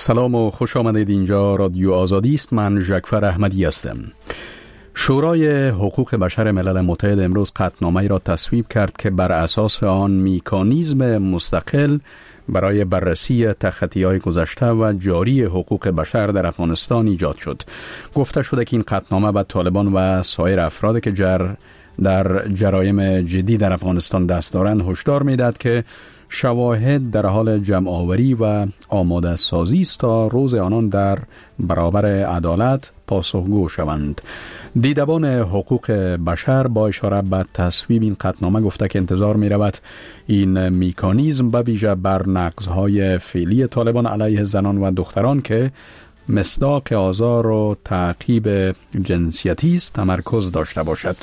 سلام و خوش آمدید. اینجا رادیو آزادی است. من جعفر احمدی هستم. شورای حقوق بشر ملل متحد امروز قطعنامه‌ای را تصویب کرد که بر اساس آن مکانیزم مستقل برای بررسی تخطی‌های گذشته و جاری حقوق بشر در افغانستان ایجاد شد. گفته شده که این قطعنامه به طالبان و سایر افرادی که در جرایم جدی در افغانستان دست دارند هشدار می‌دهد که شواهد در حال جمع آوری و آماده سازی است تا روز آنان در برابر عدالت پاسخگو شوند. دیدبان حقوق بشر با اشاره به تصویب این قطعنامه گفته که انتظار می رود این مکانیزم به ویژه بر نقض‌های فعلی طالبان علیه زنان و دختران که مصداق آزار و تعقیب جنسیتی است تمرکز داشته باشد.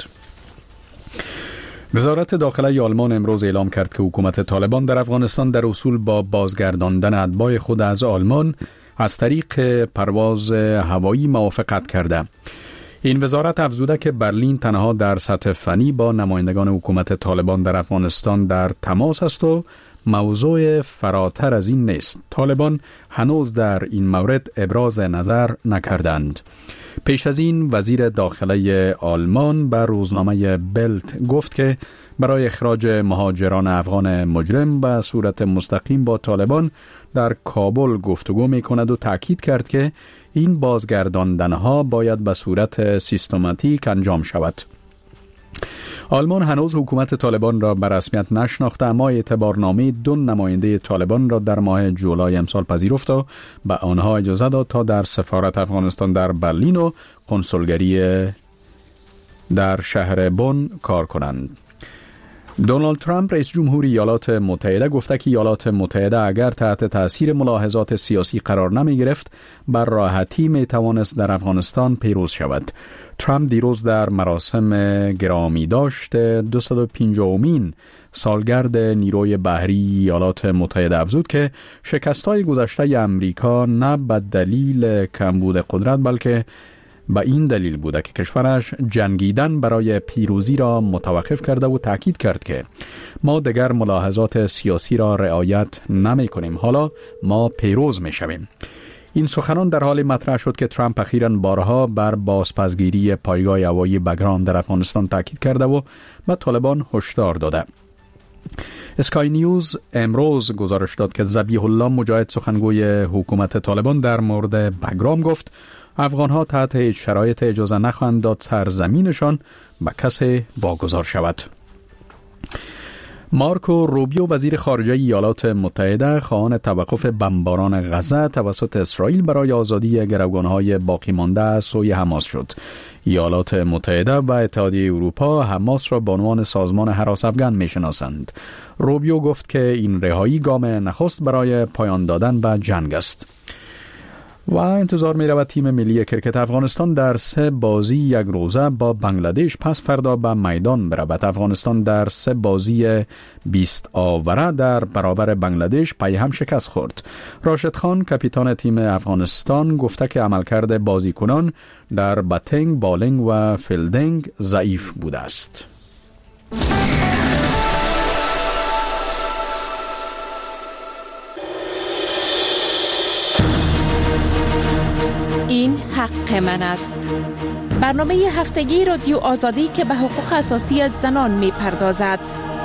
وزارت داخله آلمان امروز اعلام کرد که حکومت طالبان در افغانستان در اصول با بازگرداندن اتباع خود از آلمان از طریق پرواز هوایی موافقت کرده. این وزارت افزوده که برلین تنها در سطح فنی با نمایندگان حکومت طالبان در افغانستان در تماس است و موضوع فراتر از این نیست. طالبان هنوز در این مورد ابراز نظر نکردند. پیش از این وزیر داخله آلمان به روزنامه بلت گفت که برای اخراج مهاجران افغان مجرم به صورت مستقیم با طالبان در کابل گفتگو می کند و تأکید کرد که این بازگرداندنها باید به صورت سیستماتیک انجام شود. آلمان هنوز حکومت طالبان را به رسمیت نشناخته، اما اعتبارنامه 2 نماینده طالبان را در ماه جولای امسال پذیرفت و به آنها اجازه داد تا در سفارت افغانستان در برلین و کنسولگری در شهر بن کار کنند. دونالد ترامپ رئیس جمهوری ایالات متحده گفته که ایالات متحده اگر تحت تاثیر ملاحظات سیاسی قرار نمی گرفت بر راحتی می توانست در افغانستان پیروز شود. ترامپ دیروز در مراسم گرامی داشت 250مین سالگرد نیروی بحری ایالات متحده افزود که شکست‌های گذشته امریکا نه به دلیل کمبود قدرت بلکه به این دلیل بوده که کشورش جنگیدن برای پیروزی را متوقف کرده و تاکید کرد که ما دیگر ملاحظات سیاسی را رعایت نمی کنیم، حالا ما پیروز می شویم. این سخنان در حال مطرح شد که ترامپ اخیراً بارها بر بازپسگیری پایگاه هوایی بگرام در افغانستان تاکید کرده و به طالبان هشدار داده. اسکای نیوز امروز گزارش داد که ذبیح الله مجاهد سخنگوی حکومت طالبان در مورد بگرام گفت افغانها تحت هیچ شرایط اجازه نخواهند داد سرزمینشان به کسی واگذار شود. مارکو روبیو وزیر خارجه ایالات متحده خواهان توقف بمباران غزه توسط اسرائیل برای آزادی گروگانهای باقی مانده از سوی حماس شد. ایالات متحده و اتحادیه اروپا حماس را به عنوان سازمان هراس افغان میشناسند. روبیو گفت که این رهایی گام نخست برای پایان دادن به جنگ است. و انتظار می رود تیم ملی کرکت افغانستان در 3 بازی 1 روزه با بنگلادش پس فردا به میدان برود. افغانستان در 3 بازی 20 آوره در برابر بنگلادش پیهم شکست خورد. راشد خان کاپیتان تیم افغانستان گفته که عملکرد بازیکنان در باتینگ، بالینگ و فیلدینگ ضعیف بوده است. این حق من است. برنامه هفتگی رادیو آزادی که به حقوق اساسی زنان می پردازد.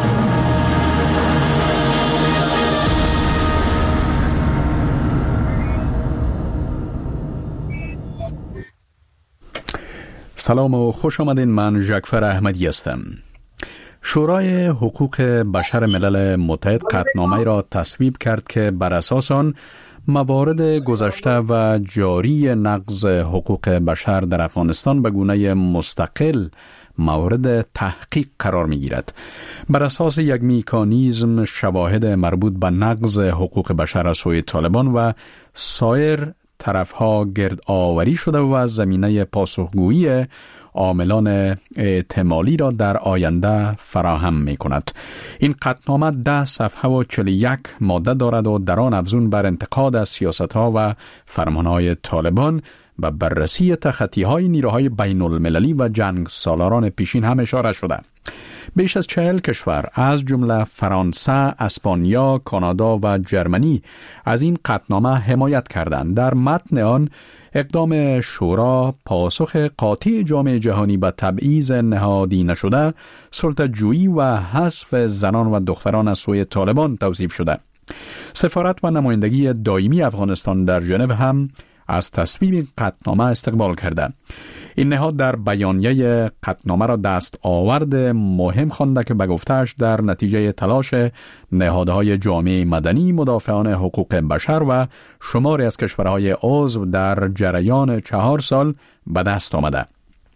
سلام و خوش آمدین. من جعفر احمدی هستم. شورای حقوق بشر ملل متحد قطعنامه‌ای را تصویب کرد که بر اساس آن موارد گذشته و جاری نقض حقوق بشر در افغانستان به گونه مستقل مورد تحقیق قرار می گیرد. بر اساس یک مکانیزم شواهد مربوط به نقض حقوق بشر از سوی طالبان و سایر طرفها گرد آوری شده و از زمینه پاسخگویی عاملان احتمالی را در آینده فراهم می کند. این قطعنامه 10 صفحه و 41 ماده دارد و در آن افزون بر انتقاد از سیاست‌ها و فرمان‌های طالبان و بررسی تخطی‌های نیروهای بین المللی و جنگ سالاران پیشین هم اشاره شده. بیش از 40 کشور از جمله فرانسه، اسپانیا، کانادا و جرمنی از این قطعنامه حمایت کردند. در متن آن اقدام شورا پاسخ قاطع جامعه جهانی به تبعیض نهادی نشده، سلطه‌جویی و حذف زنان و دختران از سوی طالبان توصیف شده. سفارت و نمایندگی دائمی افغانستان در ژنو هم از تصویب قطعنامه استقبال کرده. این نهاد در بیانیه قطعنامه را دست آورد مهم خوانده که به گفته‌اش در نتیجه تلاش نهادهای جامعه مدنی، مدافعان حقوق بشر و شماری از کشورهای عضو در جریان 4 سال به دست آمده.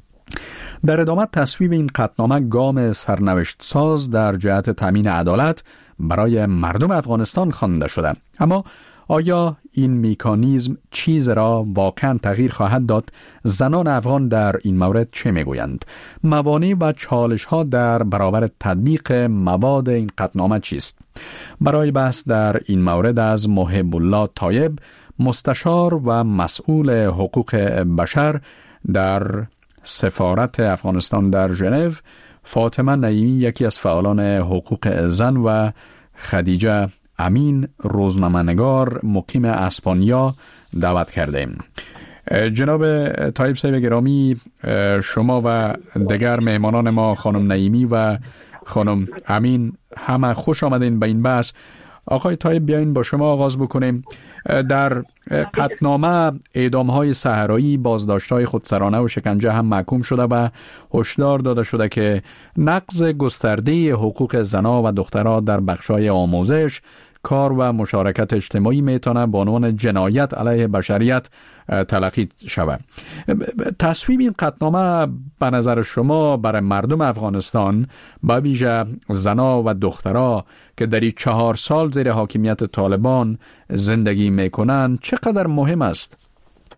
در ادامه تصویب این قطعنامه گام سرنوشت ساز در جهت تامین عدالت برای مردم افغانستان خوانده شده. اما آیا این مکانیزم چیز را واقعا تغییر خواهد داد؟ زنان افغان در این مورد چه میگویند؟ موانع و چالش ها در برابر تطبیق مواد این قطعنامه چیست؟ برای بحث در این مورد از محب الله طایب، مستشار و مسئول حقوق بشر در سفارت افغانستان در ژنو، فاطمه نعیمی یکی از فعالان حقوق زن و خدیجه امین روزنامه‌نگار مقیم اسپانیا دعوت کردیم. جناب طایب صاحب گرامی، شما و دیگر مهمانان ما خانم نعیمی و خانم امین همه خوش آمدین به این بحث. آقای طایب بیاین با شما آغاز بکنیم. در قطعنامه اعدام‌های صحرایی، بازداشت‌های خودسرانه و شکنجه هم محکوم شده و هشدار داده شده که نقض گسترده حقوق زنان و دختران در بخش‌های آموزش، کار و مشارکت اجتماعی میتونه به عنوان جنایت علیه بشریت تلقی شود. تصویب این قطعنامه به نظر شما برای مردم افغانستان، به ویژه زنا و دخترها که در این 4 سال زیر حاکمیت طالبان زندگی میکنن چقدر مهم است؟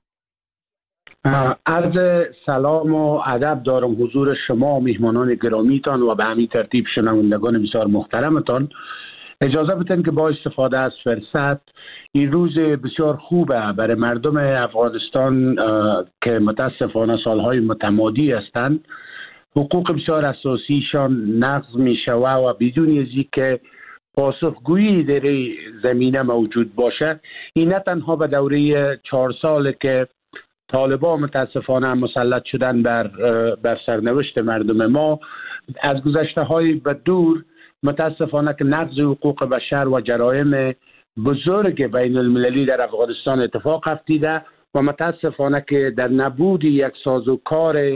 عرض سلام و ادب دارم حضور شما مهمانان گرامیتان و به همین ترتیب شنوندگان بسیار محترمتان. اجازه بدین که با استفاده از فرصت این روز بسیار خوبه برای مردم افغانستان که متاسفانه سالهای متمادی هستند، حقوق بسیار اساسیشان نقض می شود و بدون از اینکه پاسخگویی در زمینه موجود باشد. این نه تنها به دوره 4 سال که طالبان متاسفانه مسلط شدن بر سرنوشت مردم ما، از گذشته های بدور متاسفانه که نقض حقوق بشر و جرایم بزرگ بین المللی در افغانستان اتفاق افتیده و متاسفانه که در نبود یک سازوکار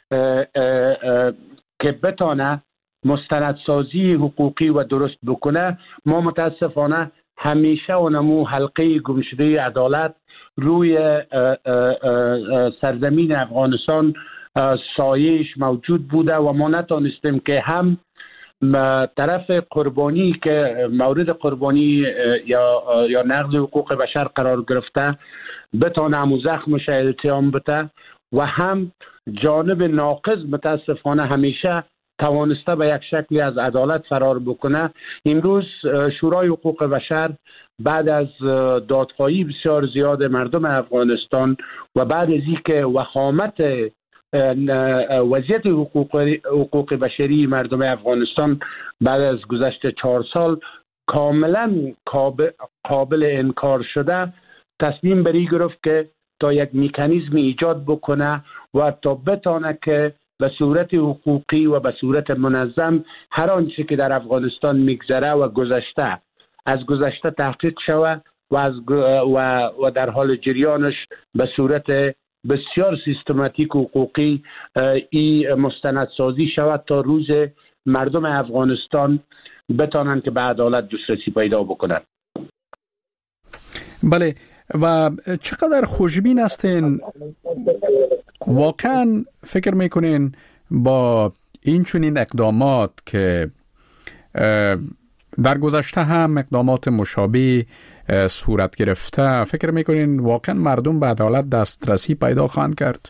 که بتانه مستندسازی حقوقی و درست بکنه، ما متاسفانه همیشه اونمو حلقه گمشده عدالت روی سرزمین افغانستان سایش موجود بوده و ما نتانستیم که هم طرف قربانی که مورد قربانی یا نقض حقوق بشر قرار گرفته بتانه همو زخمش التیام بده و هم جانب ناقض متاسفانه همیشه توانسته به یک شکلی از عدالت فرار بکنه. امروز شورای حقوق بشر بعد از دادخواهی بسیار زیاد مردم افغانستان و بعد از اینکه وخامت وضعیت حقوق بشری مردم افغانستان بعد از گذشت 4 سال کاملا قابل انکار شده، تصمیم بری گرفت که تا یک مکانیزم ایجاد بکنه و تا بتانه که به صورت حقوقی و به صورت منظم هر آنچه که در افغانستان میگذره و از گذشته تحقیق شود و در حال جریانش به صورت بسیار سیستماتیک و حقوقی ای مستندسازی شود تا روز مردم افغانستان بتانند که به عدالت دسترسی پیدا بکنند. بله، و چقدر خوشبین هستین؟ واقعا فکر میکنین با این چنین اقدامات که در گذشته هم اقدامات مشابه صورت گرفته، فکر میکنین واقعا مردم به عدالت دسترسی پیدا خواهند کرد؟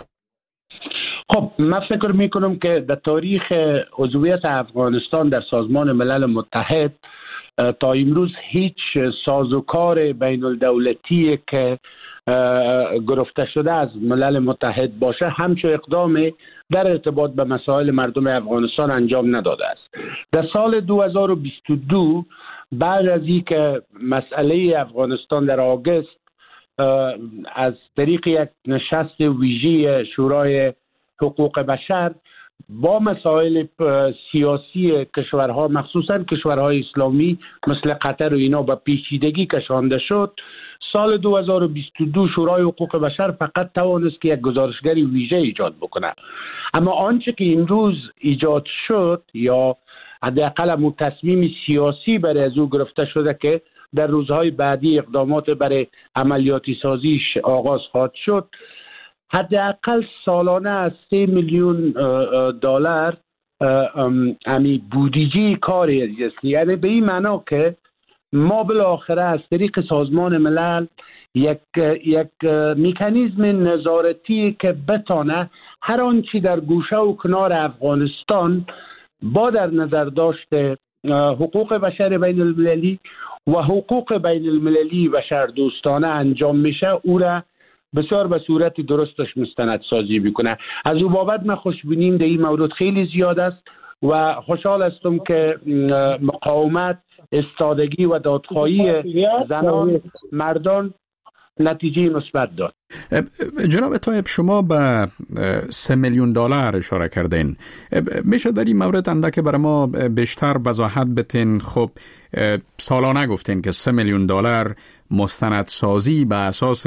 خب من فکر میکنم که در تاریخ عضویت افغانستان در سازمان ملل متحد تا امروز هیچ سازوکار بین الدولتی که گرفته شده از ملل متحد باشه همچون اقدام در ارتباط به مسائل مردم افغانستان انجام نداده است. در سال 2022 بعد از اینکه مسئله افغانستان در آگوست از طریق یک نشست ویژه شورای حقوق بشر با مسائل سیاسی کشورها مخصوصا کشورهای اسلامی مثل قطر و اینا به پیچیدگی کشانده شد، سال 2022 شورای حقوق بشر فقط توانست که یک گزارشگری ویژه ایجاد بکنه. اما آنچه که امروز ایجاد شد یا حداقل تصمیم سیاسی برای از او گرفته شده که در روزهای بعدی اقدامات برای عملیاتی سازیش آغاز خواهد شد، حداقل سالانه از 3 میلیون دلار امی بودجه کاری است. یعنی به این معنا که ما بالاخره از طریق سازمان ملل یک مکانیزم نظارتی که بتانه هر آنچه در گوشه و کنار افغانستان با در نظر داشته حقوق بشر بین المللی و حقوق بین المللی بشر دوستانه انجام میشه او را بسیار به صورت درستش مستند سازی بکنه. از او بابت من خوشبینیم در این مورد خیلی زیاد است و خوشحال هستم که مقاومت، استادگی و دادخواهی زنان مردان نتیجه مثبت داد. جناب طایب، شما به 3 میلیون دلار اشاره کردین. میشه در این مورد اندک برای ما بیشتر وضاحت بتین؟ خب سالانه گفتین که 3 میلیون دلار مستندسازی به اساس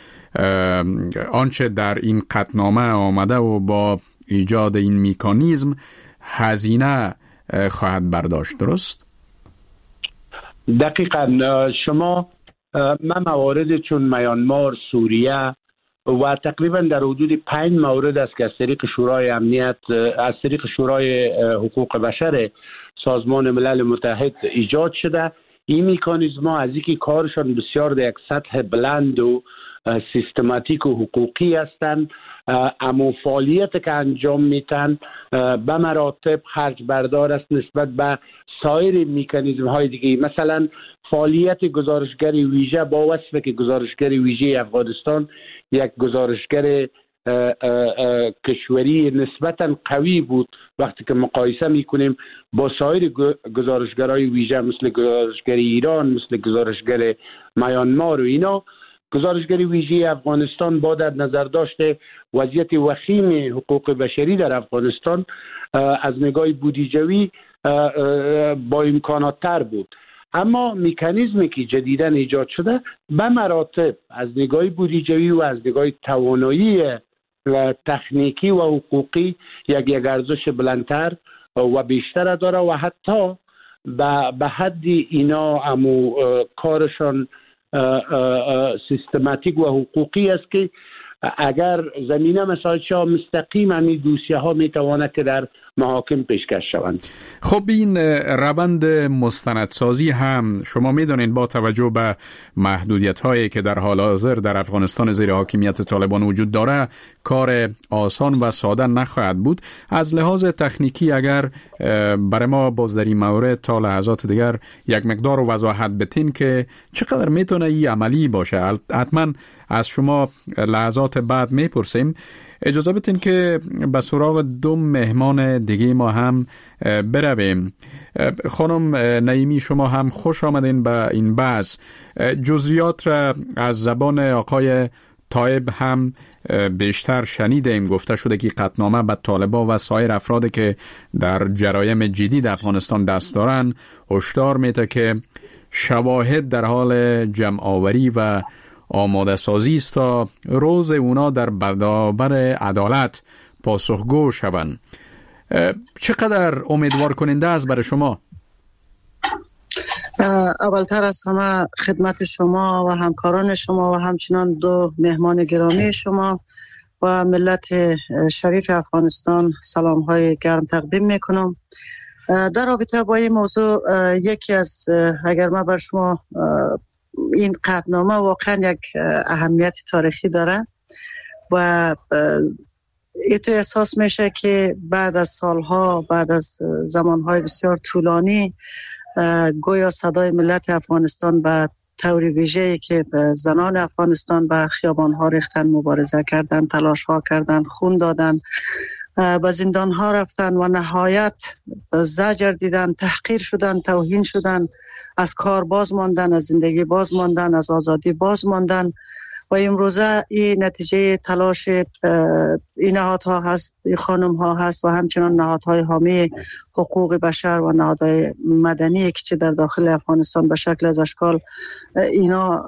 آنچه در این قطعنامه آمده و با ایجاد این مکانیزم هزینه خواهد برداشت، درست؟ دقیقاً. شما من موارد چون میانمار، سوریه و تقریبا در حدود 5 مورد است که از طریق شورای امنیت، از طریق شورای حقوق بشر سازمان ملل متحد ایجاد شده. این میکانیزم ها از اینکه کارشان بسیار در یک سطح بلند و سیستماتیک و حقوقی هستند، اما فعالیت که انجام میتن به مراتب خرج بردار است نسبت به سایر میکانیزم های دیگه. مثلا فعالیت گزارشگری ویژه با وصف که گزارشگری ویژه افغانستان یک گزارشگر کشوری نسبتا قوی بود وقتی که مقایسه میکنیم با سایر گزارشگرای ویژه مثل گزارشگر ایران، مثل گزارشگر میانمار و اینا. گزارشگری ویژه افغانستان با در نظر داشته وضعیت وخیم حقوق بشری در افغانستان از نگاه بودجوی با امکانات تر بود. اما مکانیزمی که جدیداً ایجاد شده به مراتب از نگاه بودجوی و از نگاه توانایی تکنیکی و حقوقی یک ارزش بلندتر و بیشتر داره و حتی به حد اینا امو کارشان سیستماتیک و حقوقی است که اگر زمینه مسائل شاه مستقیم همی دوسیه ها میتواند که در محاکم پیشکش شوند. خب این روند مستندسازی هم شما میدونین با توجه به محدودیت هایی که در حال حاضر در افغانستان زیر حاکمیت طالبان وجود داره کار آسان و ساده نخواهد بود. از لحاظ تکنیکی اگر برای ما باز در این مورد تا لحظات دیگر یک مقدار وضاحت بتین که چقدر میتونه این عملی باشه. حتما از شما لحظات بعد میپرسیم. اجازه بدین که به سراغ 2 مهمان دیگه ما هم برویم. خانم نعیمی، شما هم خوش آمدین به این بحث. جزئیات را از زبان آقای طایب هم بیشتر شنیدیم. گفته شده که قطعنامه به طالبان و سایر افرادی که در جرایم جدید افغانستان دست دارن هشدار میده که شواهد در حال جمع آوری و آماده سازی است تا روز اونا در برابر عدالت پاسخگو شوند. چقدر امیدوار کننده است برای شما؟ اولتر از همه خدمت شما و همکاران شما و همچنان 2 مهمان گرامی شما و ملت شریف افغانستان سلام های گرم تقدیم میکنم. در رابطه با این موضوع یکی از اگر ما بر شما این قطعنامه واقعا یک اهمیت تاریخی داره و ایتو احساس میشه که بعد از سالها، بعد از زمانهای بسیار طولانی گویا صدای ملت افغانستان به طور ویژه‌ای که زنان افغانستان به خیابان‌ها ریختن، مبارزه کردن، تلاش‌ها کردن، خون دادن، به زندان‌ها رفتن و نهایت زجر دیدن، تحقیر شدن، توهین شدن، از کار باز ماندن، از زندگی باز ماندن، از آزادی باز ماندن. و امروزه این نتیجه تلاش این نهادها هست، این خانم ها هست و همچنان نهادهای حامی حقوق بشر و نهادهای مدنی که چه در داخل افغانستان به شکل از اشکال اینا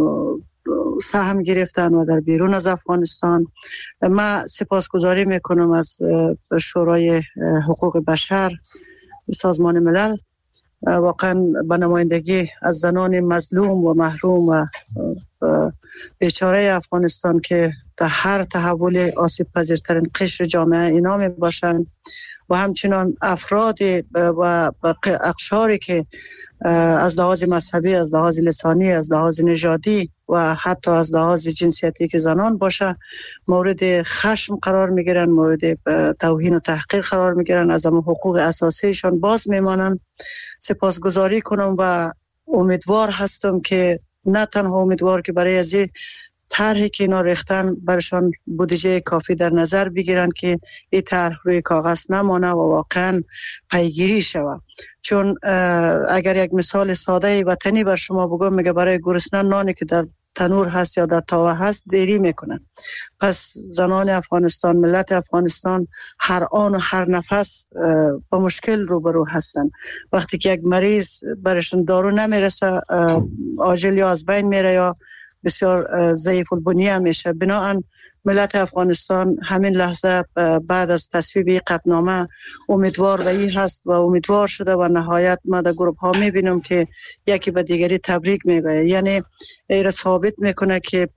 سهم گرفتن و در بیرون از افغانستان. من سپاسگزاری میکنم از شورای حقوق بشر سازمان ملل، واقعا به نمایندگی از زنان مظلوم و محروم و بیچاره افغانستان که در هر تحول آسیب پذیرترین قشر جامعه اینا می باشند و همچنان افراد و اقشاری که از لحاظ مذهبی، از لحاظ لسانی، از لحاظ نژادی و حتی از لحاظ جنسیتی که زنان باشه مورد خشم قرار میگیرن، مورد توهین و تحقیر قرار میگیرن، از اما حقوق اساسیشان باز میمانن. سپاسگزاری کنم و امیدوار هستم که نه تنها امیدوار که برای از طرحی که اینا ریختن برشان بودجه کافی در نظر بگیرن که این طرح روی کاغذ نمانه و واقعا پیگیری شود. چون اگر یک مثال ساده وطنی بر شما بگم، میگه برای گرسنه نانی که در تنور هست یا در تاوه هست دیری میکنن. پس زنان افغانستان، ملت افغانستان هر آن و هر نفس با مشکل روبرو هستن. وقتی که یک مریض برشون دارو نمیرسه، عاجل یا از بین میره یا بسیار ضعیف البنیه میشه. بنابراین ملت افغانستان همین لحظه بعد از تصویب قطعنامه امیدوار به این هست و امیدوار شده و نهایت ما در گروه ها میبینم که یکی به دیگری تبریک میگه، یعنی این ثابت میکنه که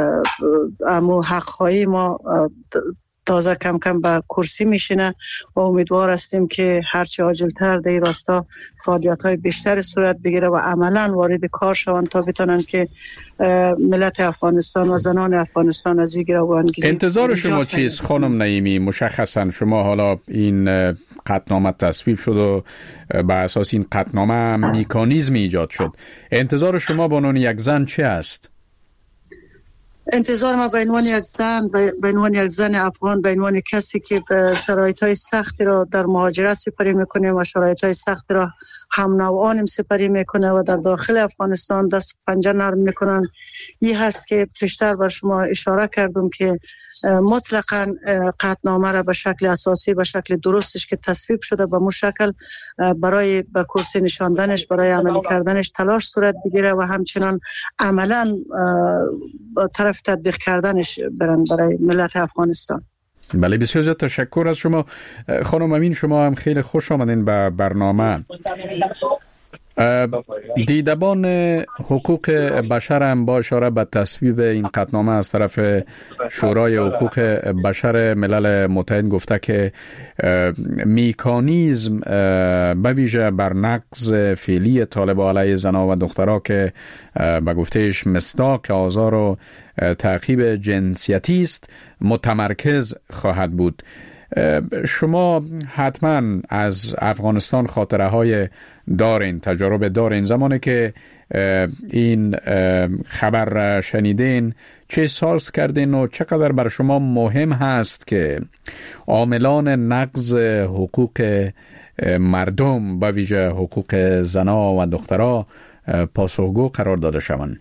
امو حق‌های ما تازه کم کم به کرسی میشینه و امیدوار هستیم که هرچه عاجل‌تر در این راستا فعالیت‌های بیشتر صورت بگیره و عملاً وارد کار شوند تا بتونن که ملت افغانستان و زنان افغانستان از این گروگانگیری. انتظار شما چیست خانم نعیمی؟ مشخصا شما حالا این قطعنامه تصویب شد و بر اساس این قطعنامه مکانیزمی ایجاد شد. انتظار شما به عنوان یک زن چه است؟ انتظار ما به عنوان یک زن، به عنوان یک زن افغان، به عنوان کسی که به شرایط‌های سختی را در مهاجرت سپری میکنه و شرایط‌های سختی را هم نوعانم سپری میکنه و در داخل افغانستان دست پنجه نرم میکنن، این هست که پیشتر بر شما اشاره کردم که مطلقاً قطعنامه را به شکل اساسی، به شکل درستش که تصویب شده به مشکل برای به کرسی نشاندنش، برای عملی کردنش تلاش صورت بگیره و همچنان عملاً طرف تطبیق کردنش برن برای ملت افغانستان. بله، بسیار زیاد تشکر از شما خانم امین. شما هم خیلی خوش آمدین به برنامه. دیدبان حقوق بشر هم با اشاره به تصویب این قطعنامه از طرف شورای حقوق بشر ملل متحد گفته که مکانیزم به ویژه بر نقض فعلی طالبان علیه زنان و دخترها که به گفتهش مصداق آزار و تعقیب جنسیتی است متمرکز خواهد بود. شما حتما از افغانستان خاطره های دارین، تجارب دارین. زمانی که این خبر شنیدین چه احساس کردین و چقدر بر شما مهم هست که عاملان نقض حقوق مردم و ویژه حقوق زنا و دخترها پاسخگو قرار داده شوند؟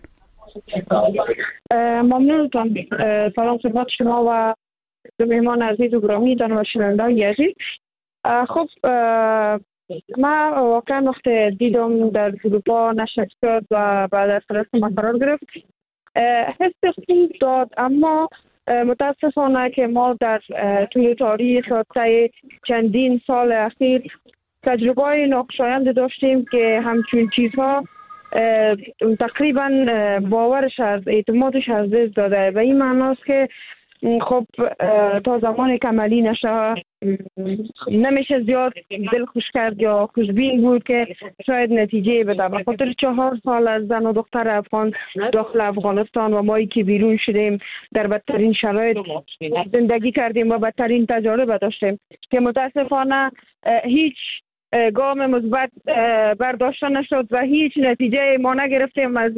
ممنونتان. سلام خدمت شما و مهمان عزیز و گرامی و شنوندگان عزیز. خب من واقعا وقتی دیدم در اروپا نشر شد و بعد از فرانسه قرار گرفت حس خوب داد، اما متاسفانه که ما در طول تاریخ چندین سال اخیر تجربه ناخوشایند داشتیم که همچون چیزها تقریبا باورش از اعتمادش از دست داده. و این معناست که خب تا زمانی که عملی نشه نمیشه زیاد دل خوش کرد یا خوشبین بود که شاید نتیجه بده. به خاطر 4 سال از زن و دختر افغان داخل افغانستان و مایی که بیرون شدیم در بدترین شرایط زندگی کردیم و بدترین تجارب داشتیم که متاسفانه هیچ گام مثبت برداشته نشد و هیچ نتیجه ما نگرفتیم از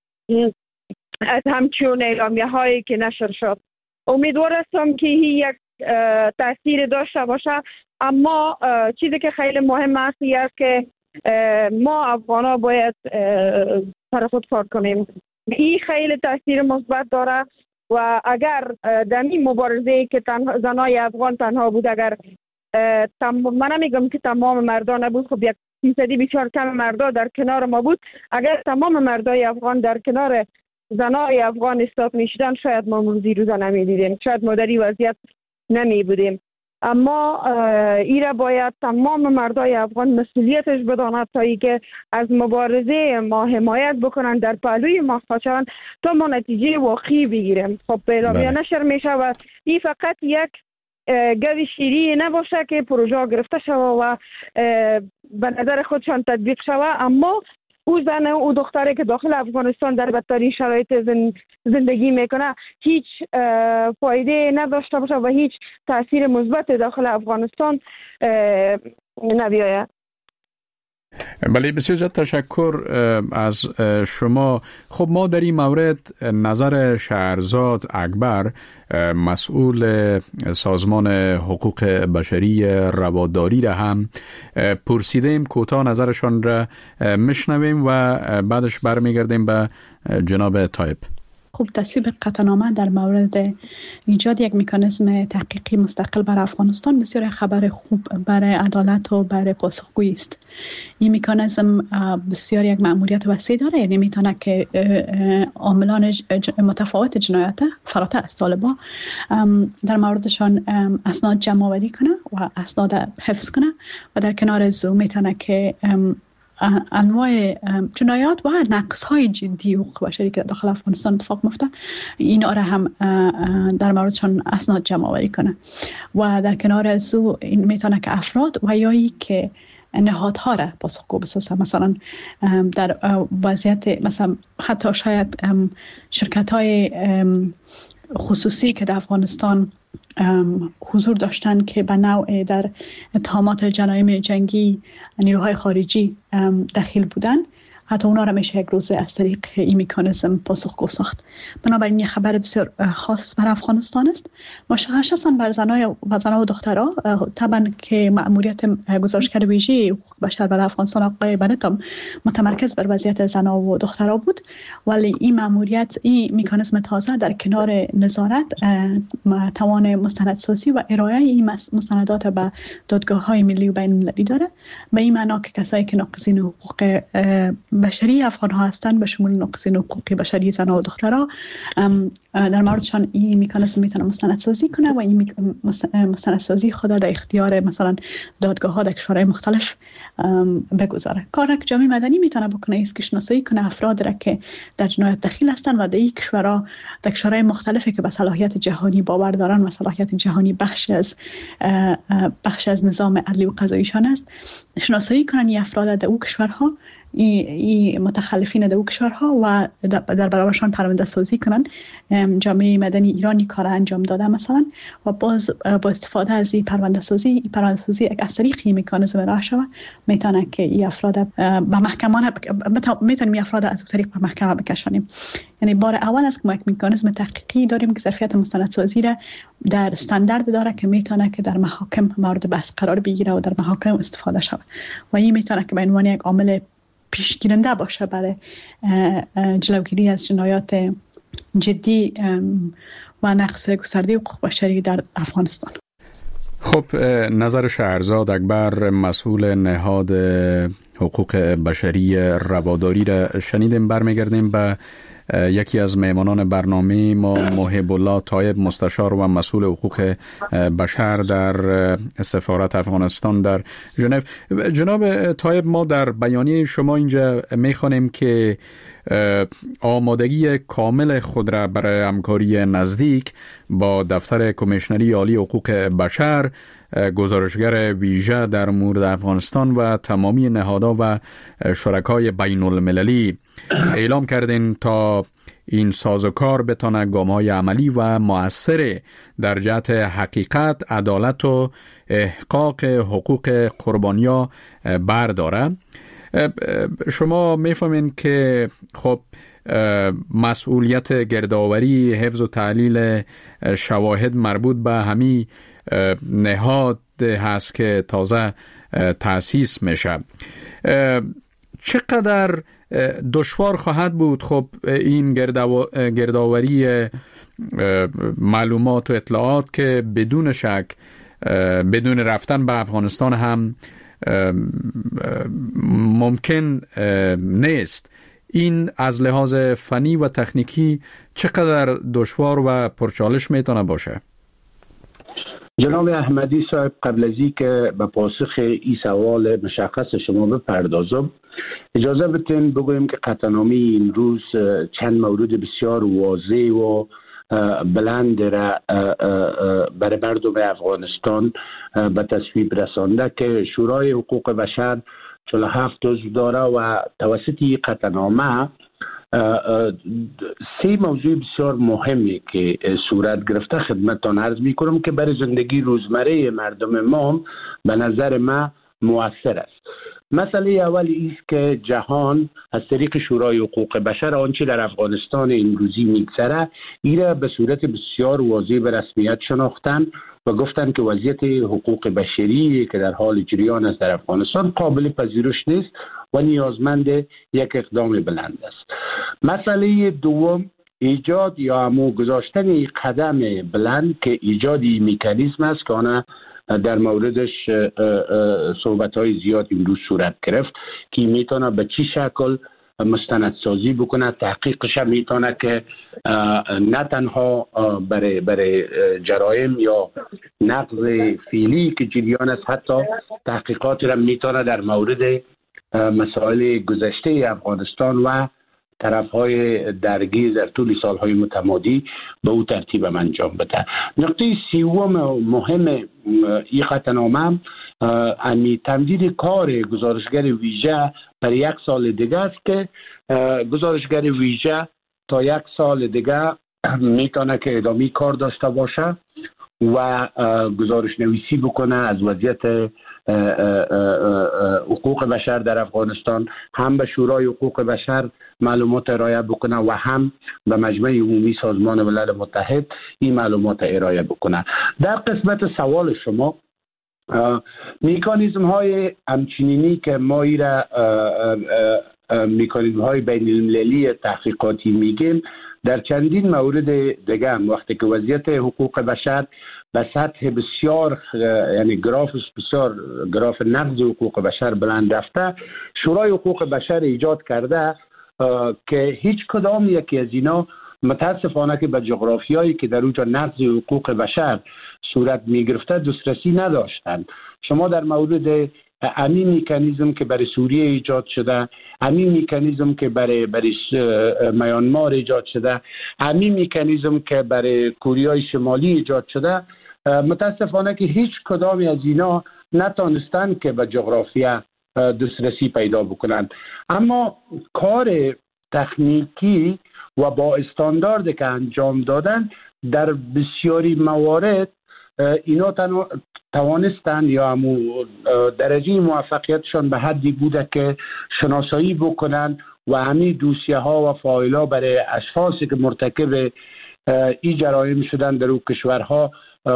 همچون اعلامیه هایی که نشر شد. امیدوار هستم که یک تاثیر داشته باشه، اما چیزی که خیلی مهم است که ما افغانا باید سر خود کار کنیم. این خیلی تاثیر مثبت داره و اگر در این مبارزه که زنای افغان تنها بود، اگر من نمیگم که تمام مردان نبود، خب 1% بسیار کم مردا در کنار ما بود، اگر تمام مردای افغان در کنار زنای افغان استاد میشدن شاید ما روزی روزا نمیدیدیم، شاید ما در این وضعیت نمی بودیم. اما ایره باید تمام مردای افغان مسئولیتش بداند تا ای که از مبارزه ما حمایت بکنن، در پهلوی ما خواهند تا ما نتیجه واقعی بگیریم. خب اعلامیه نشر میشه و این فقط یک گوی شیری نباشه که پروژه گرفته شوه و به نظر خودشان تطبیق شوه، اما او زن او دختری که داخل افغانستان در بدترین شرایط زندگی میکنه هیچ فایده نداشته باشه و هیچ تاثیر مثبت داخل افغانستان نبیاید. بله، بسیار زیاد تشکر از شما. خب ما در این مورد نظر شهرزاد اکبر، مسئول سازمان حقوق بشری رواداری را هم پرسیدیم. کوتاه نظرشان را میشنویم و بعدش برمیگردیم به جناب طایب. خب تصویب قطعنامه در مورد ایجاد یک مکانیزم تحقیقی مستقل بر افغانستان بسیار خبر خوب برای عدالت و برای پاسخگویی است. این مکانیزم بسیار یک مأموریت وسیع داره، یعنی میتونه که عاملان متفاوت جنایت فراتر از طالبان در موردشان اسناد جمع آوری کنه و اسناد حفظ کنه و در کنار از او میتونه که انواع جنایات و نقص‌های جدی حقوق بشری که داخل افغانستان اتفاق میفته اینا را هم در موردشان اسناد جمع آوری کنه و در کنار از او این میتونه که افراد و یایی که نهادها را پاسخگو بسازه، مثلا در وضعیت مثلا حتی شاید شرکت‌های خصوصی که در افغانستان حضور داشتن که به نوع در اتهامات جرایم جنگی نیروهای خارجی دخیل بودن، حتی اونا را میشه یک روزه از طریق این مکانیزم پاسخگو ساخت. بنابراین یه خبر بسیار خاص بر افغانستان است. مشخصاً بر زنان و دخترها طبعا که مأموریت گزارشگر ویژه حقوق بشر بر افغانستان آقای بنتام متمرکز بر وضعیت زنان و دخترها بود، ولی این مأموریت، این مکانیزم تازه در کنار نظارت توان مستندسازی و ارائه این مستندات به دادگاه‌های ملی و بین‌المللی داره. به این معنا که کسایی که ناقضین حقوق بشری افغان ها هستند به شمول ناقضین حقوق بشری زن و دخترها در موردشان این مکانیزم میتونه مستندسازی کنه و این مستندسازی خود در اختیار مثلا دادگاه ها در کشورهای مختلف بگذاره. کار که جامعه مدنی میتونه بکنه است که شناسایی کنه افراد را که در جنایت دخیل هستند و در این کشورها در کشورهای مختلفی که به صلاحیت جهانی باور دارن و صلاحیت جهانی بخش از نظام عدلی و قضاییشان است، شناسایی کنن این افراد در او کشورها، این متخلفین در او کشورها و در برابرشان پرونده سازی کنن. جامعه مدنی ایرانی کار انجام داده مثلا و باز با استفاده از این پرونده سازی از طریق این مکانیزم راه شود میتونه که این افراد به محکمه میتونیم این افراد از طریق به محکمه بکشانیم. یعنی بار اول است که ما یک مکانیزم تحقیقی داریم که ظرفیت مستندسازی را در استاندارد داره که میتونه که در محاکم مورد بحث قرار بگیره و در محاکم استفاده شود و این میتونه که به عنوان یک عامل پیشگیرنده باشه برای جلوگیری از جنایات جدی و نقض گسترده حقوق بشری در افغانستان. خب نظر شهرزاد اکبر، مسئول نهاد حقوق بشری رواداری را شنیدیم. برمیگردیم به یکی از مهمانان برنامه ما، محب الله طایب، مستشار و مسئول حقوق بشر در سفارت افغانستان در ژنو. جناب طایب، ما در بیانیه شما اینجا میخوانیم که آمادگی کامل خود را برای همکاری نزدیک با دفتر کمیشنری عالی حقوق بشر، گزارشگر ویژه در مورد افغانستان و تمامی نهادها و شرکای بین المللی اعلام کردین تا این سازوکار بتانه گام‌های عملی و مؤثر در جهت حقیقت، عدالت و احقاق حقوق قربانیا برداره. شما میفهمین که خب مسئولیت گردآوری، حفظ و تحلیل شواهد مربوط به همین نهاد هست که تازه تأسیس میشه. چقدر دشوار خواهد بود خب این گردآوری معلومات و اطلاعات که بدون شک بدون رفتن به افغانستان هم ممکن نیست. این از لحاظ فنی و تکنیکی چقدر دشوار و پرچالش میتونه باشه؟ جناب احمدی صاحب، قبل از اینکه به پاسخ این سوال مشخص شما بپردازم، اجازه بدین بگویم که قطعنامه این روز چند مورد بسیار واضح و بلند را برای مردم افغانستان به تصویب رسانده که شورای حقوق بشر 47 عضو داره و توسط این قطعنامه 3 موضوع بسیار مهمی که صورت گرفته خدمتتان عرض میکنم که برای زندگی روزمره مردم ما به نظر ما مؤثر است. مسئله اول است که جهان از طریق شورای حقوق بشر آنچه در افغانستان امروزی میگذره ایره به صورت بسیار واضح به رسمیت شناختن و گفتن که وضعیت حقوق بشری که در حال جریان است در افغانستان قابل پذیرش نیست و نیازمند یک اقدام بلند است. مسئله دوم ایجاد یا گذاشتن قدم بلند که ایجادی مکانیزم است که آن در موردش صحبت‌های زیاد امروز صورت گرفت که میتونه به چی شکل مستندسازی بکنه، تحقیقش میتونه که نه تنها برای جرایم یا نقض فعلی که جریان است، حتی تحقیقات را میتونه در مورد مسائل گذشته افغانستان و طرفهای درگیر در طول سالهای متمادی به او ترتیب انجام بده. نقطه سوم مهم این قطعنامه تمدید کار گزارشگر ویژه برای 1 سال دیگه است که گزارشگر ویژه تا 1 سال دیگه میتونه که ادامه کار داشته باشه و گزارش نویسی بکنه از وضعیت حقوق بشر در افغانستان، هم به شورای حقوق بشر معلومات ارائه بکنه و هم به مجمع عمومی سازمان ملل متحد این معلومات ارائه بکنه. در قسمت سوال شما، میکانیزم های همچنینی که ما ایره میکانیزم های بین المللی تحقیقاتی میگیم در چندین مورد دیگه هم وقتی که وضعیت حقوق بشر به سطح بسیار یعنی گراف نقض حقوق بشر بلند رفته، شورای حقوق بشر ایجاد کرده که هیچ کدام یکی از اینا متاسفانه که به جغرافیایی که در اونجا نقض حقوق بشر صورت می گرفته دسترسی نداشتند. شما در مورد همین مکانیزم که برای سوریه ایجاد شده، همین مکانیزم که برای میانمار ایجاد شده، همین مکانیزم که برای کره شمالی ایجاد شده، متاسفانه که هیچ کدامی از اینا نتونستن که به جغرافیا دسترسی پیدا بکنند. اما کار تکنیکی و با استاندارد که انجام دادن در بسیاری موارد اینا توانستند یا درجه موفقیتشان به حدی بوده که شناسایی بکنن و همین دوسیه ها و فایل ها برای اشخاصی که مرتکب این جرایم شدن در او کشورها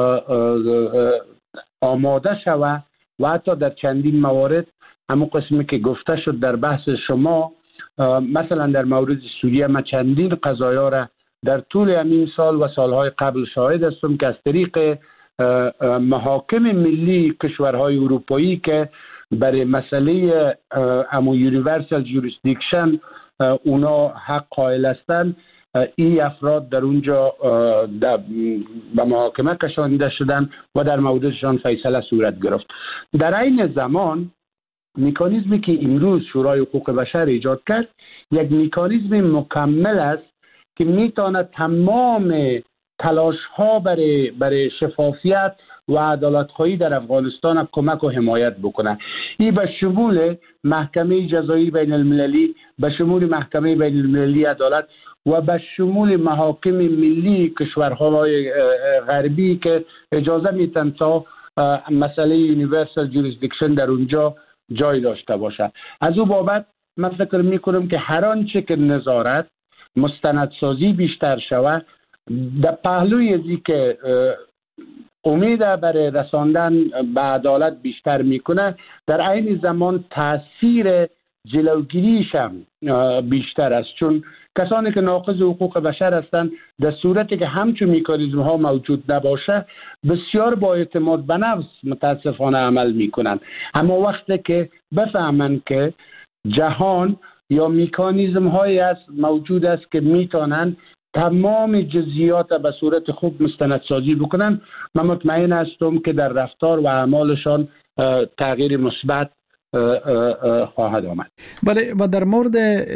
آماده شود و حتی در چندین موارد همون قسمی که گفته شد در بحث شما، مثلا در مورد سوریه ما چندین قضایا را در طول همین سال و سالهای قبل شاهد هستم که از طریق محاکم ملی کشورهای اروپایی که برای مسئله یونیورسال جوریسدیکشن اونا حق قائل هستند، این افراد در اونجا به محاکمه کشانده شدن و در موردشان فیصله صورت گرفت. در این زمان مکانیزمی که امروز شورای حقوق بشر ایجاد کرد یک مکانیزم مکمل است که میتونه تمام تلاش ها برای شفافیت و عدالت خواهی در افغانستان کمک و حمایت بکنه. این به شمول محکمه جزایی بین المللی، به شمول محکمه بین المللی عدالت و به شمول محاکم ملی کشورهای غربی که اجازه میتن تا مسئله یونیورسال جوریسدیکشن در اونجا جای داشته باشه. از او بابت من فکر میکنم که هر آنچه که نظارت مستندسازی بیشتر شود در پهلوی ازی که امید برای رساندن به عدالت بیشتر میکنه، در عین زمان تاثیر جلوگیریش هم بیشتر است، چون کسانی که ناقض حقوق بشر هستند در صورتی که همچون مکانیزم ها موجود نباشه بسیار با اعتماد به نفس متاسفانه عمل میکنند. اما وقتی که بفهمند که جهان یا مکانیزم هایی است موجود است که میتونن تمام جزئیات به صورت خوب مستندسازی بکنن، من مطمئن هستم که در رفتار و اعمالشان تغییر مثبت خواهد آمد. بله، و در مورد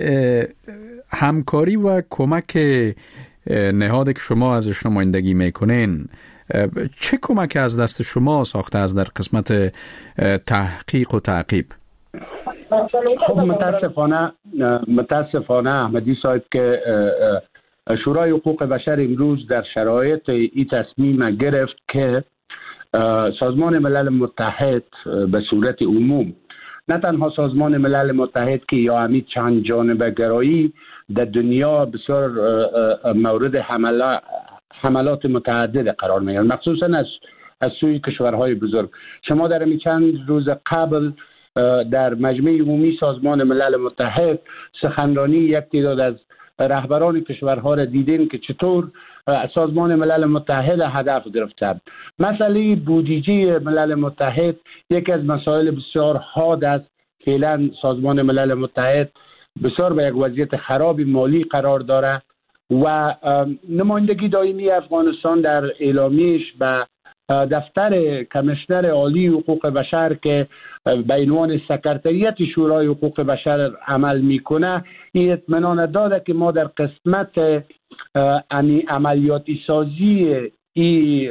همکاری و کمک نهادی که شما ازش نمایندگی میکنین، چه کمک از دست شما ساخته است در قسمت تحقیق و تعقیب؟ خب متاسفانه احمدی صاحب که شورای حقوق بشر امروز در شرایط این تصمیم گرفت که سازمان ملل متحد به صورت عموم، نه تنها سازمان ملل متحد که یا همین چند جانبه گرایی در دنیا بسیار مورد حملات متعدد قرار میگیرد، مخصوصا از سوی کشورهای بزرگ. شما در همین چند روز قبل در مجمع عمومی سازمان ملل متحد سخنرانی یک تعداد از رهبران کشورها را دیدین که چطور سازمان ملل متحد هدف گرفتند. مسئله بودجه ملل متحد یکی از مسائل بسیار حاد است. فعلا سازمان ملل متحد بسیار به یک وضعیت خراب مالی قرار داره و نمایندگی دائمی افغانستان در اعلامیش به دفتر کمیشنر عالی حقوق بشر که به عنوان سکرتریت شورای حقوق بشر عمل میکنه این اطمینان داده که ما در قسمت عملیاتی سازی این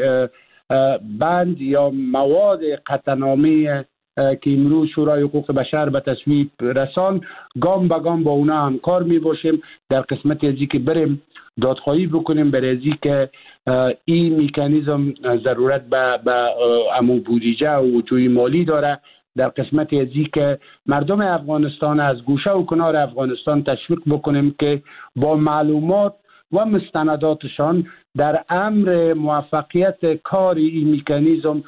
بند یا مواد قطعنامه که امروز شورای حقوق بشر به تصویب رسان گام به گام با اونا همکار می باشیم در قسمت ازی که بریم دادخواهی بکنیم برای ازی که این مکانیزم ضرورت به امو بودجه و جوی مالی داره، در قسمت ازی که مردم افغانستان از گوشه و کنار افغانستان تشویق بکنیم که با معلومات و مستنداتشان در امر موفقیت کار این مکانیزم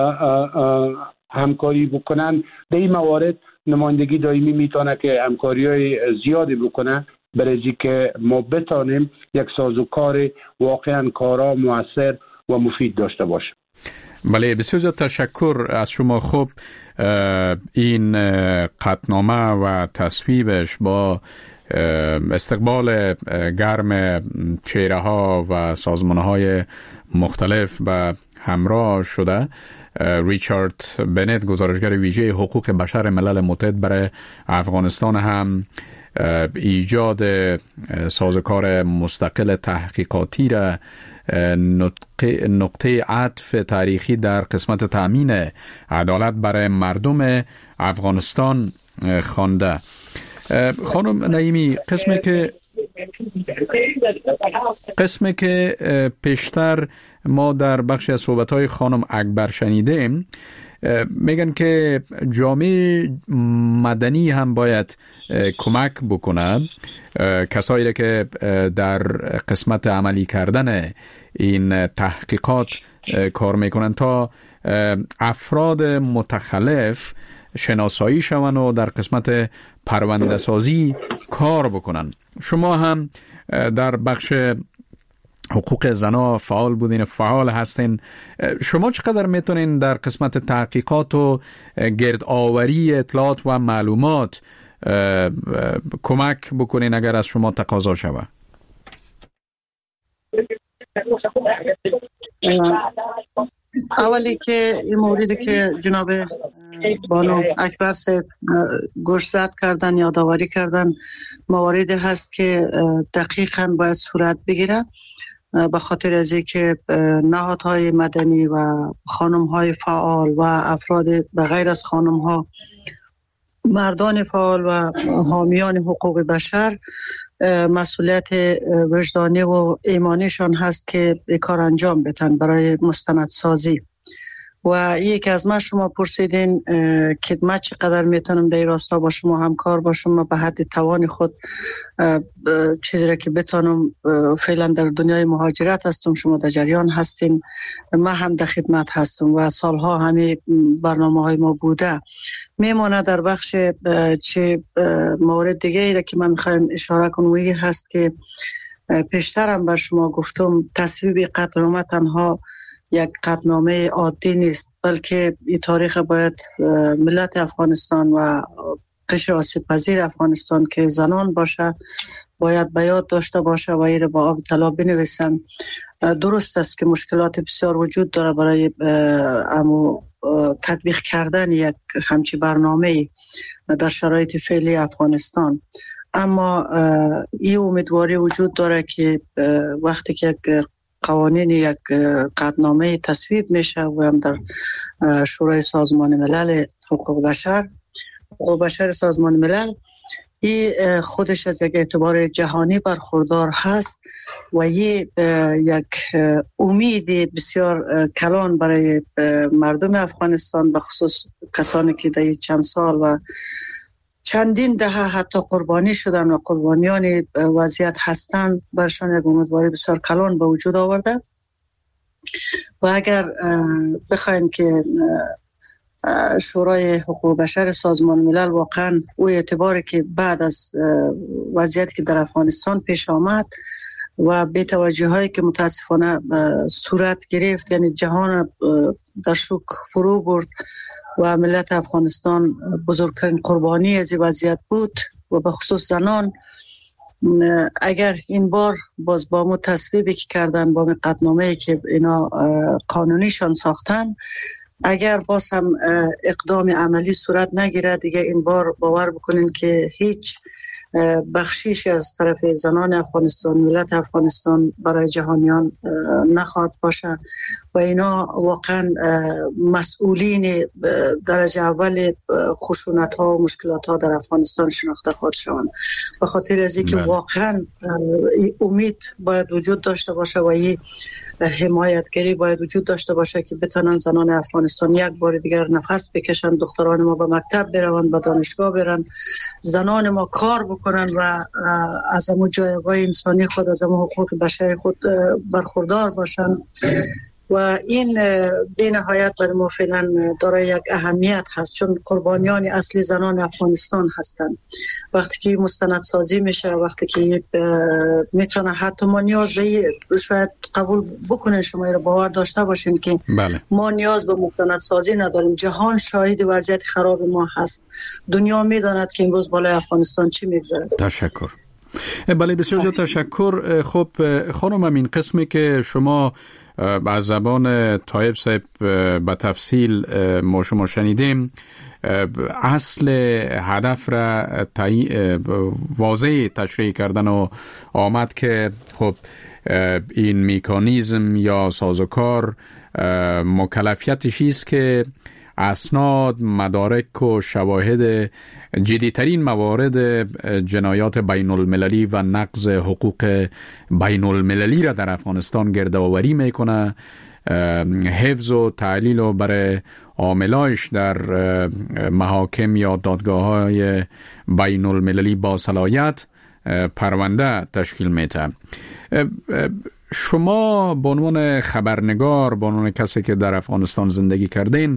همکاری بکنن. در این موارد نمایندگی دائمی میتونه که همکاری‌های زیادی بکنه برای که ما بتانیم یک سازوکار واقعا کارا موثر و مفید داشته باشیم. بله، بسیار زیاد تشکر از شما. خب این قطعنامه و تصویبش با استقبال گرم چهره ها و سازمان های مختلف به همراه شده. ریچارد بنت، گزارشگر ویژه حقوق بشر ملل متحد برای افغانستان، هم ایجاد سازوکار مستقل تحقیقاتی را نقطه عطف تاریخی در قسمت تأمین عدالت برای مردم افغانستان خوانده. خانم نعیمی، قسمی که پیشتر ما در بخشی از صحبت‌های خانم اکبر شنیدیم، میگن که جامعه مدنی هم باید کمک بکنه، کسایی را که در قسمت عملی کردن این تحقیقات کار میکنن تا افراد متخلف شناسایی شون و در قسمت پرونده سازی کار بکنن. شما هم در بخش حقوق زنا فعال بودین، فعال هستین. شما چقدر میتونین در قسمت تحقیقات و گردآوری اطلاعات و معلومات کمک بکنین اگر از شما تقاضا شود؟ اولی که این موردی که جناب بانو اکبر صاحب گوشزد کردن، یادآوری کردن، مواردی هست که دقیقاً باید صورت بگیره، به خاطر از اینکه نهادهای مدنی و خانم‌های فعال و افراد به غیر از خانم‌ها، مردان فعال و حامیان حقوق بشر مسئولیت وجدانی و ایمانیشان هست که به کار انجام بدن برای مستندسازی. و یک از ما شما پرسیدین که من چقدر میتونم در راستا با شما همکار باشم. من به حد توان خود چیزی را که بتونم، فعلا در دنیای مهاجرت هستم، شما در جریان هستین، من هم در خدمت هستم و سالها همه برنامه های ما بوده. میمونه در بخش چه موارد دیگه ای را که من میخوایم اشاره کنم و این هست که پیشترم بر شما گفتم تصویب قطعنامه تنها یک قطعنامه عادی نیست، بلکه این تاریخ باید ملت افغانستان و قشر آسیب پذیر افغانستان که زنان باشه باید به یاد داشته باشه و این با آب طلا بنویسن. درست است که مشکلات بسیار وجود داره برای تطبیق کردن یک همچی برنامه در شرایط فعلی افغانستان، اما این امیدواری وجود داره که وقتی که یک قوانین یک قطعنامه تصویب میشه و هم در شورای سازمان ملل حقوق بشر سازمان ملل، این خودش از یک اعتبار جهانی برخوردار هست و یک امید بسیار کلان برای مردم افغانستان، به خصوص کسانی که در چند سال و چندین دهه حتی قربانی شدن و قربانیان وضعیت هستند، برشان یک امیدواری بسیار کلان به وجود آورده. و اگر بخوایم که شورای حقوق بشر سازمان ملل واقعا او اعتباری که بعد از وضعیتی که در افغانستان پیش آمد و به توجه هایی که متاسفانه صورت گرفت، یعنی جهان در شوک فرو برد و ملت افغانستان بزرگترین قربانی از وضعیت بود و به خصوص زنان، اگر این بار باز با مو تصویبی که کردن با قطعنامه‌ای که اینا قانونیشان ساختن، اگر باز هم اقدام عملی صورت نگیره، دیگه این بار باور بکنین که هیچ بخشیش از طرف زنان افغانستان، ملت افغانستان برای جهانیان نخواهد باشه و اینا واقعا مسئولین درجه اول خشونت ها و مشکلات ها در افغانستان شناخته خواهد شوند. به خاطر از اینکه واقعا امید باید وجود داشته باشه و این حمایتگری باید وجود داشته باشه که بتونن زنان افغانستان یک بار دیگر نفس بکشن، دختران ما به مکتب برون، به دانشگاه برن، زنان ما کار بکنن و از همون جایگاه انسانی خود، از همون حقوق بشری خود برخوردار باشن. و این به نهایت برای ما فعلا دارای یک اهمیت هست، چون قربانیان اصلی زنان افغانستان هستند. وقتی که مستندسازی میشه، وقتی که میتونه، حتی ما نیاز به شاید قبول بکنین، شما رو باور داشته باشین که ما نیاز به مستندسازی نداریم. جهان شاهد وضعیت خراب ما هست، دنیا میداند که امروز بالای افغانستان چی میگذره. تشکر. بله بسیار تشکر. خب خانم، این قسمی که شما از زبان طایب صاحب به تفصیل ما شما شنیدیم، اصل هدف را واضح تشریح کردن و آمد که خب این میکانیزم یا سازوکار مکلفیتش است که اسناد، مدارک و شواهد جدیترین موارد جنایات بین المللی و نقض حقوق بین المللی را در افغانستان گردآوری میکنه، حفظ و تعلیل و برای عاملایش در محاکم یا دادگاه‌های بین المللی با صلاحیت پرونده تشکیل میده. شما به عنوان خبرنگار، به عنوان کسی که در افغانستان زندگی کردین،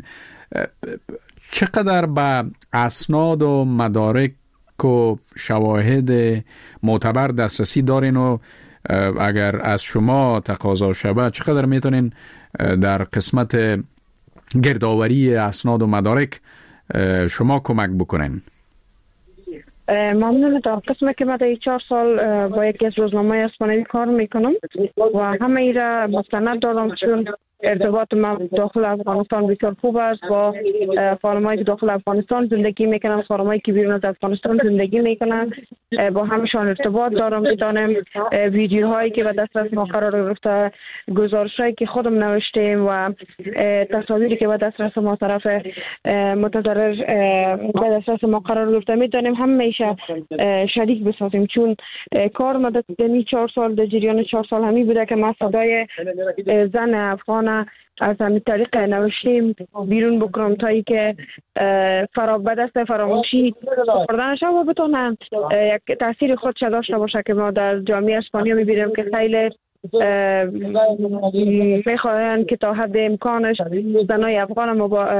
چقدر به اسناد و مدارک و شواهد معتبر دسترسی دارین و اگر از شما تقاضا شود چقدر میتونین در قسمت گردآوری اسناد و مدارک شما کمک بکنین؟ ممنون. تا قسمه که من در 4 سال با یکی از روزنامه اسپانیایی کار میکنم و همه ای را مستند دارم، چون ارتباط ما داخل افغانستان بسیار خوب است با خانمایی که داخل افغانستان زندگی میکنن، خانمایی که بیرون از افغانستان زندگی میکنن با همشان ارتباط دارم، بتانم ویدیوهایی که به دسترس ما قرار گرفته، گزارشایی که خودم نوشتیم و تصاویری که به دسترس ما طرف متضرر به دسترس ما قرار گرفته میتونیم همیشه شریک بسازیم، چون کار ما در 4 سال در جریان 4 سال همی بوده که ما صدای زن افغان از همین طریق نوشتیم بیرون بکنم تا ای که به دست فراموشی خوردنش و بتونن یک تاثیر خودش داشته باشه که ما در جامعه اسپانیا میبینیم که خیلی میخواهند که تا حد امکانش زنای افغان ما با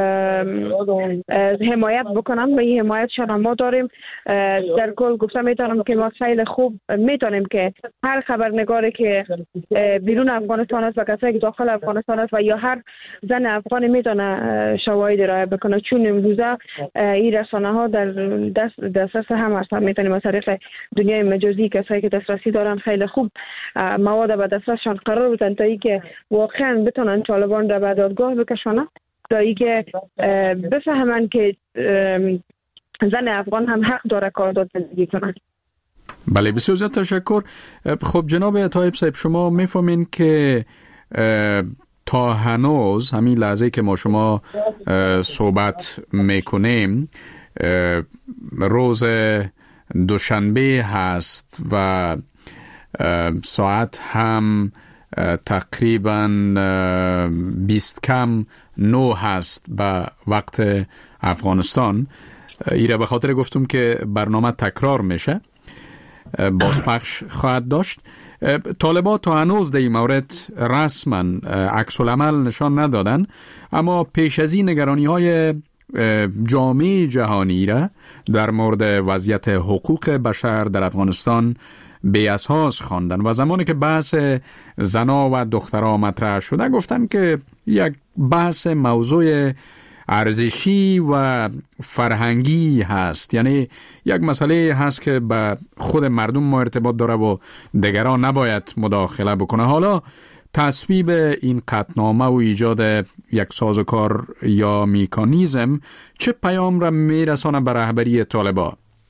حمایت بکنن و این حمایتشان ما داریم. در کل گفتم میتونم که ما خیلی خوب میتونیم که هر خبرنگاری که بیرون افغانستان است و کسایی که داخل افغانستان است و یا هر زن افغانی میتونه شواهد ارائه بکنه، چون امروزه این رسانه ها در دسترس هم هستن. میتونیم از طریق دنیای مجازی کسایی که دسترسی دارن خیلی خوب مواد به دسترسشان قرار بدن تا ای که واقعا بتونن طالبان را به دادگاه بکشونن، تا ای که بفهمن که زن افغان هم حق داره که آزاد زندگی کنن. بله، بسیار زیاد تشکر. خب جناب طایب صاحب، شما میفهمین که تا هنوز همین لحظه که ما شما صحبت میکنیم روز دوشنبه هست و ساعت هم تقریبا 20 کم 9 هست به وقت افغانستان. ایره به خاطر گفتم که برنامه تکرار میشه، بازپخش خواهد داشت. طالبان تا هنوز در این مورد رسما عکس العمل نشان ندادن، اما پیش از این نگرانی های جامعه جهانی را در مورد وضعیت حقوق بشر در افغانستان بی اساس خواندن و زمانی که بحث زنا و دخترها مطرح شده گفتن که یک بحث موضوع ارزشی و فرهنگی هست، یعنی یک مسئله هست که به خود مردم ما ارتباط داره و دیگران نباید مداخله بکنه. حالا تصویب این قطعنامه و ایجاد یک سازوکار یا مکانیزم چه پیام را میرسانه به رهبری طالبان؟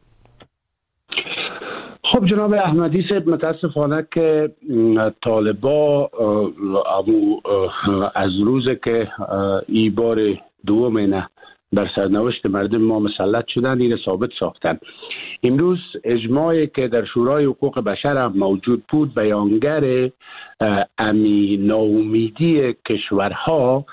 خب جناب احمدی صاحب، متاسفانه که طالبان از روز که این بار دومینه بر سرنوشت مردم ما مسلط شدن این ثابت ساختن. امروز اجماعی که در شورای حقوق بشر هم موجود بود بیانگر امی ناامیدی کشورها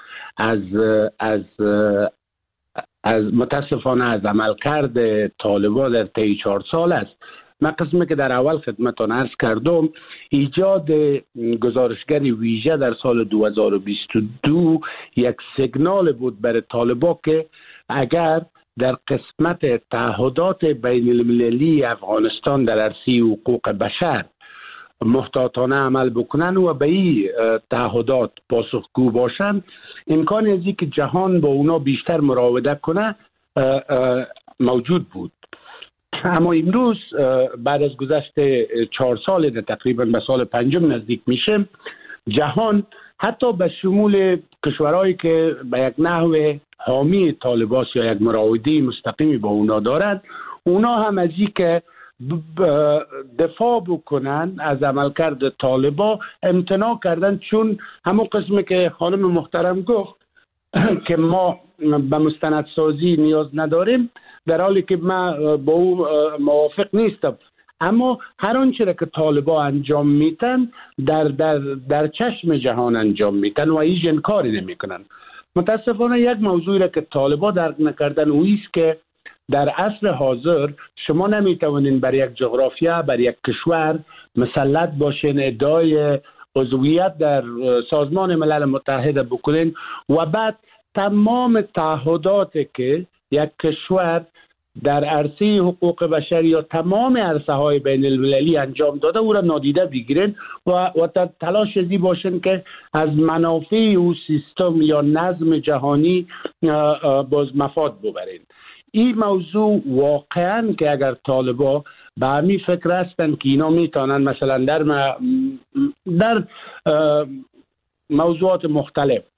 از متاسفانه از عملکرد طالبان در طی 4 سال است. من قسمی که در اول خدمتان عرض کردم، ایجاد گزارشگر ویژه در سال 2022 یک سیگنال بود برای طالبان که اگر در قسمت تعهدات بین المللی افغانستان در عرصه حقوق بشر محتاطانه عمل بکنن و به این تعهدات پاسخگو باشند، امکان از اینکه جهان با اونا بیشتر مراوده کنه موجود بود. اما امروز بعد از گذشت 4 سال تقریبا به سال 5 نزدیک میشه، جهان حتی به شمول کشورهایی که به یک نحو حامی طالبان یا یک مراودی مستقیمی با اونا دارند، اونا هم از این که دفاع بکنن از عملکرد طالبان امتناع کردن، چون همون قسمی که خانم محترم گفت که ما به مستندسازی نیاز نداریم، در حالی که من با او موافق نیستم. اما هر آنچه را که طالبان انجام میتن در چشم جهان انجام میتن و هیچ انکاری نمیکنن. متاسفانه یک موضوعی را که طالبان درک نکردن او است که در عصر حاضر شما نمیتوانین بر یک جغرافیا، بر یک کشور مسلط باشین، ادعای عضویت در سازمان ملل متحد بکنین و بعد تمام تعهداتی که یک کشور در عرصه حقوق بشر یا تمام عرصه های بین المللی انجام داده او را نادیده بگیرین و تلاش ازی باشن که از منافع او سیستم یا نظم جهانی باز مفاد ببرین. این موضوع واقعا که اگر طالبان به همین فکر هستن که اینا میتونن مثلا در موضوعات مختلف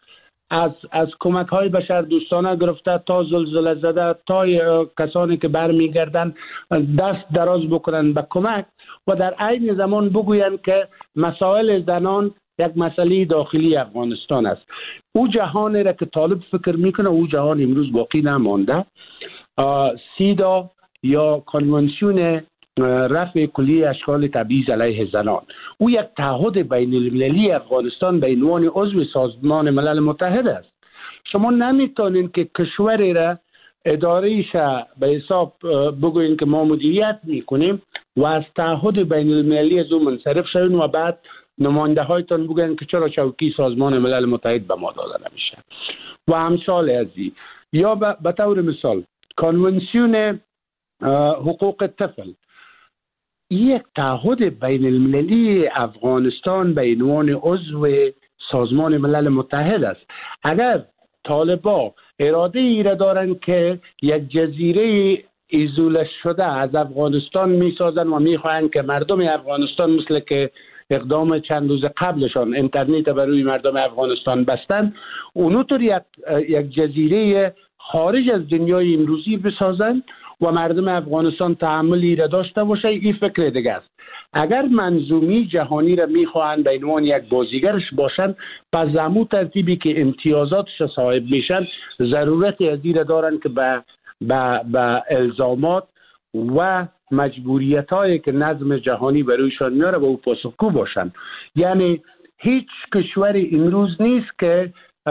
از کمک های بشر دوستانه گرفته تا زلزله زده تا کسانی که برمیگردن دست دراز بکنن به کمک و در عین زمان بگویند که مسائل زنان یک مسئله داخلی افغانستان است. او جهانی را که طالب فکر میکنه او جهان امروز باقی نمانده. سیدا یا کنوانسیون رفع کلی اشکال تبعیض علیه زنان، او یک تعهد بین المللی افغانستان به عنوان عضو سازمان ملل متحد است. شما نمیتونین که کشوری را اداره‌ایش به حساب بگوین که ما مدیریت میکنیم و از تعهد بین المللی از اون منصرف شوین و بعد نماینده هایتان بگن که چرا چوکی سازمان ملل متحد به ما داده نمیشه و امثال ازی. یا به طور مثال کنوانسیون حقوق طفل، یک تعهد بین المللی افغانستان به عنوان عضو سازمان ملل متحد است. اگر طالبا اراده ای را دارند که یک جزیره ایزوله شده از افغانستان میسازن و میخواهند که مردم افغانستان مثل که اقدام چند روز قبلشان اینترنت برای مردم افغانستان بستن، اونطور یک جزیره خارج از دنیای امروزی بسازن و مردم افغانستان تحملی را داشته باشه، این فکر دیگه است. اگر منظومی جهانی را میخواهند به عنوان یک بازیگرش باشند، پس زمو ترتیبی که امتیازاتش صاحب میشن ضرورت از این را دارن که به الزامات و مجبوریت هایی که نظم جهانی برایشان میاره و او پاسخگو باشن. یعنی هیچ کشوری امروز نیست که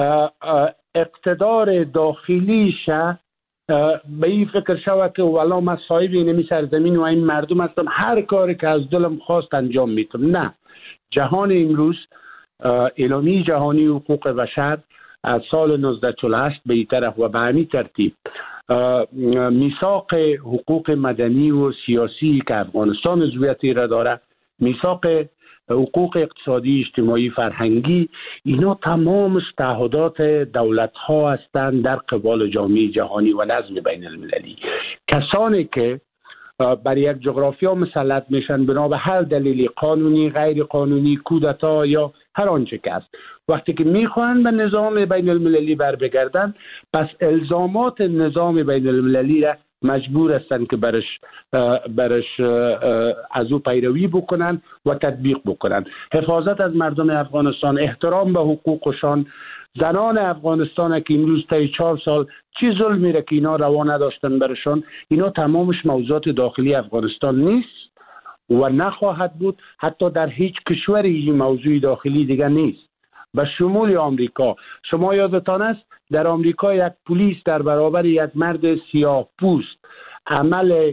اقتدار داخلیش به این فکر شود که والا من صاحب اینمی سرزمین و این مردم هستم، هر کاری که از دلم خواست انجام میتونم. نه، جهان امروز اعلامیه جهانی حقوق بشر از سال 1948 به این طرف و به همین ترتیب میثاق حقوق مدنی و سیاسی که افغانستان عضویتی را داره، میثاق حقوق اقتصادی، اجتماعی، فرهنگی، اینا تمامش تعهدات دولت ها هستند در قبال جامعه جهانی و نظم بین المللی. کسانی که بر یک جغرافیا مسلط میشن بنا به هر دلیلی قانونی، غیر قانونی، کودتا یا هر آنچه که است، وقتی که میخوان به نظام بین المللی بر بگردن، پس الزامات نظام بین المللی را مجبور هستند که برش از او پیروی بکنن و تطبیق بکنن. حفاظت از مردم افغانستان، احترام به حقوقشان، زنان افغانستان که امروز تا 4 سال چی ظلمی را که اینا روا نداشتن برشان، اینا تمامش موضوعات داخلی افغانستان نیست و نخواهد بود. حتی در هیچ کشوری این موضوع داخلی دیگه نیست، به شمول آمریکا. شما یادتان است در آمریکا یک پلیس در برابر یک مرد سیاه پوست عمل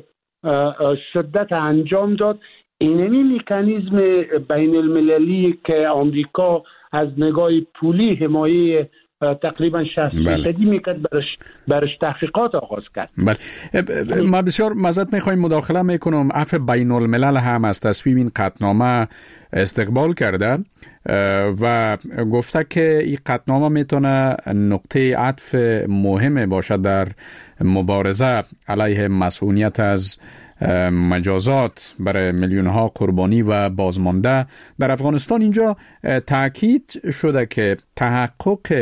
شدت انجام داد. اینمی مکانیزم بین المللی که آمریکا از نگاه پولی حمایه تقریبا 60% میکرد برش تحقیقات آغاز کرد. بله، ما بسیار معذرت میخوایم مداخله میکنم. عفو بین الملل هم از تصویب این قطعنامه استقبال کرده و گفته که این قطعنامه میتونه نقطه عطف مهم باشد در مبارزه علیه مسئولیت از مجازات برای میلیون ها قربانی و بازمانده در افغانستان. اینجا تاکید شده که تحقق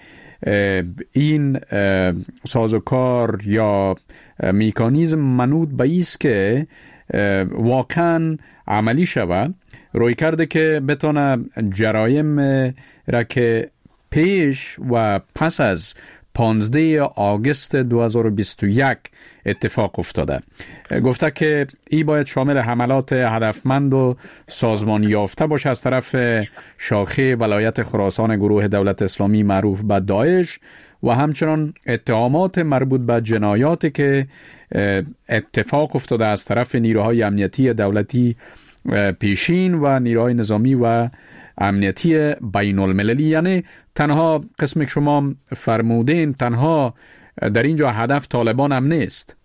این سازوکار یا مکانیزم منوط به ایست که واقعا عملی شود، روی کرده که بتونه جرایم را که پیش و پس از 15 آگوست 2021 اتفاق افتاده. گفته که این باید شامل حملات هدفمند و سازمان یافته باشه از طرف شاخه ولایت خراسان گروه دولت اسلامی معروف به داعش و همچنان اتهامات مربوط به جنایاتی که اتفاق افتاده از طرف نیروهای امنیتی دولتی پیشین و نیروهای نظامی و امنیتی بین المللی. یعنی تنها قسمی که شما فرمودین تنها در اینجا هدف طالبان هم نیست.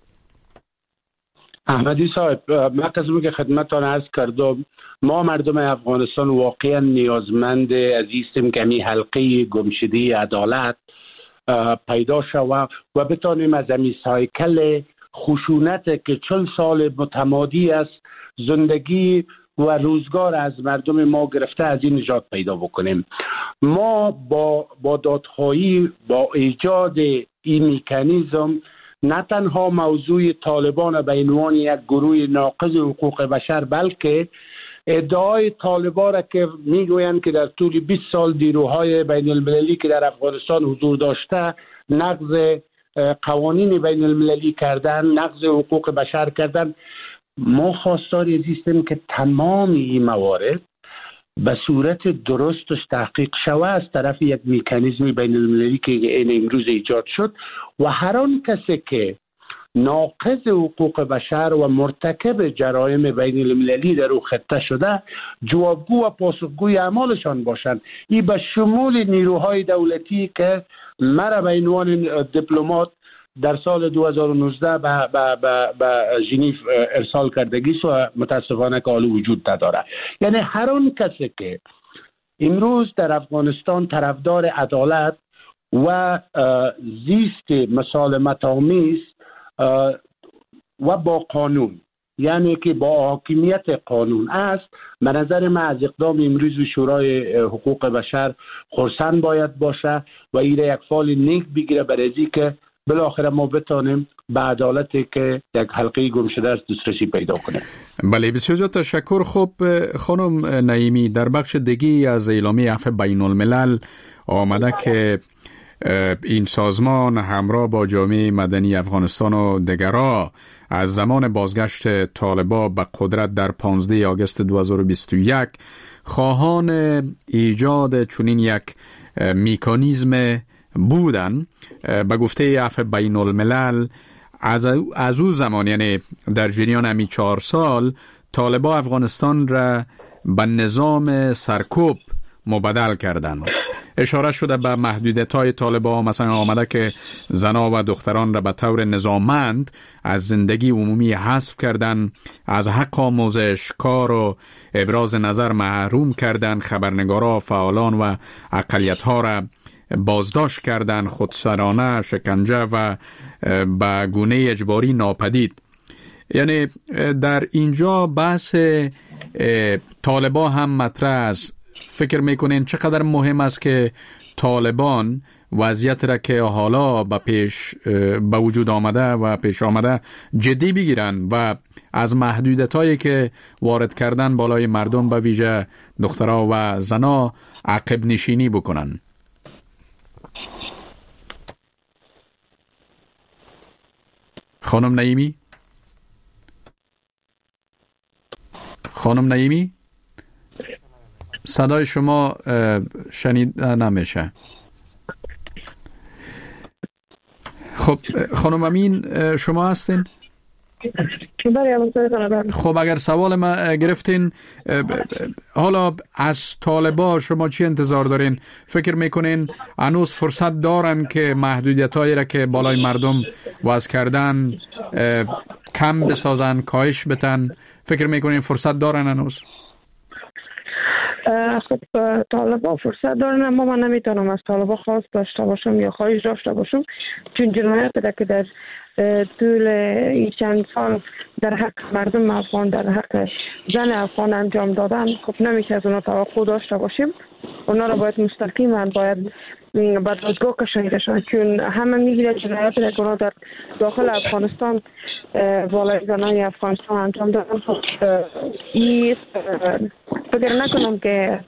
احمدی صاحب، من قسمی که خدمتتان عرض کردم، ما مردم افغانستان واقعا نیازمند عزیزیم که می حلقه گمشده عدالت پیدا شود و بتانیم از این سایکل خشونت که 40 سال متمادی است زندگی و روزگار از مردم ما گرفته از این نجات پیدا بکنیم. ما با دادخواهی، با ایجاد این میکانیزم، نه تنها موضوع طالبان به عنوان یک گروه ناقض حقوق بشر، بلکه ادعای طالبان را که میگویند که در طول 20 سال نیروهای بین المللی که در افغانستان حضور داشته نقض قوانین بین المللی کردن، نقض حقوق بشر کردن، ما خواستار هستیم که تمام این موارد به صورت درستش تحقیق شود از طرف یک مکانیزم بین المللی که این امروز ایجاد شد و هر آن کسی که ناقض حقوق بشر و مرتکب جرایم بین المللی در او خطه شده جوابگو و پاسخگوی اعمالشان باشند. این به شمول نیروهای دولتی که مرا به عنوان دیپلمات در سال 2019 به ژنو ارسال کردگی و متاسفانه که حال وجود نداره. یعنی هر آن کسی که امروز در افغانستان طرفدار عدالت و زیست مسالمت آمیز و با قانون، یعنی که با حاکمیت قانون است، به نظر من از اقدام امروز شورای حقوق بشر خرسند باید باشه و این یک فال نیک بگیره برای که بالاخره ما بتانیم به عدالتی که یک حلقه گم شده است دسترسی پیدا کنیم. بله، بسیار تشکر. خب خانم نعیمی، در بخش دیگی از اعلامیه عفو بین الملل آمده که این سازمان همراه با جامعه مدنی افغانستان و دیگران از زمان بازگشت طالبان به قدرت در 15 آگوست 2021 خواهان ایجاد چنین یک مکانیزم بودن. به گفته عفو بین الملل از او زمان، یعنی در جریان همی 4 سال، طالبان افغانستان را به نظام سرکوب مبدل کردند. اشاره شده به محدودیت‌های طالبان، مثلا آمده که زنان و دختران را به طور نظاممند از زندگی عمومی حذف کردند، از حق آموزش، کار و ابراز نظر محروم کردند، خبرنگارا، فعالان و اقلیت‌ها را بازداشت کردند، خودسرانه، شکنجه و به گونه اجباری ناپدید. یعنی در اینجا بحث طالبان هم مطرح است. فکر میکنین چقدر مهم است که طالبان وضعیت را که حالا به وجود آمده و پیش آمده جدی بگیرن و از محدودیت‌هایی که وارد کردن بالای مردم به ویژه دخترها و زنا عقب نشینی بکنن؟ خانم نعیمی؟ صدای شما شنید نمیشه. خب خانم امین، شما هستین؟ خب اگر سوال ما گرفتین، حالا از طالبان شما چی انتظار دارین؟ فکر میکنین هنوز فرصت دارن که محدودیت‌هایی را که بالای مردم وضع کردن کم بسازن، کاهش بدن؟ فکر میکنین فرصت دارن هنوز؟ خب طالبان فرصت دارن، اما من نمیتونم از طالبان خواست داشته باشم یا خواهش داشته باشم، چون جنایت که در طول این چند سال در حق مردم افغان، در حق زن افغان انجام دادن، خب نمیشه از اونا توقع داشته باشیم. اونا را باید مستقیما باید به دادگاه کشانیده شد، چون همه میگیره جنایت که اونا در داخل افغانستان بالای زنان افغانستان انجام دادن. خب این فکر نکنم که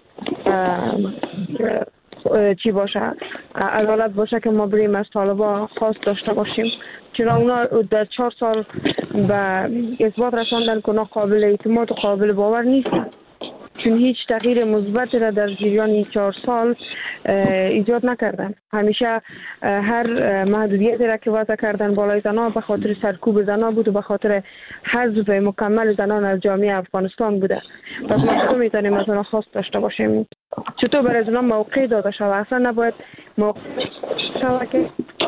چی باشه، عدالت باشه که ما بریم از طالبان خواست داشته باشیم، چرا اونا در 4 سال به اثبات رساندن که اونا قابل اعتماد و قابل باور نیستن، چون هیچ تغییر مثبتی را در جریان این 4 سال ایجاد نکردن. همیشه هر محدودیتی را که وضع کردن بالای زنان به خاطر سرکوب زنان بود و به خاطر حذف مکمل زنان از جامعه افغانستان بوده. پس ما چطور میتونیم از اونا خواست داشته باشیم؟ چطور برای اونا موقع داده شود؟ اصلا نباید موقع شود که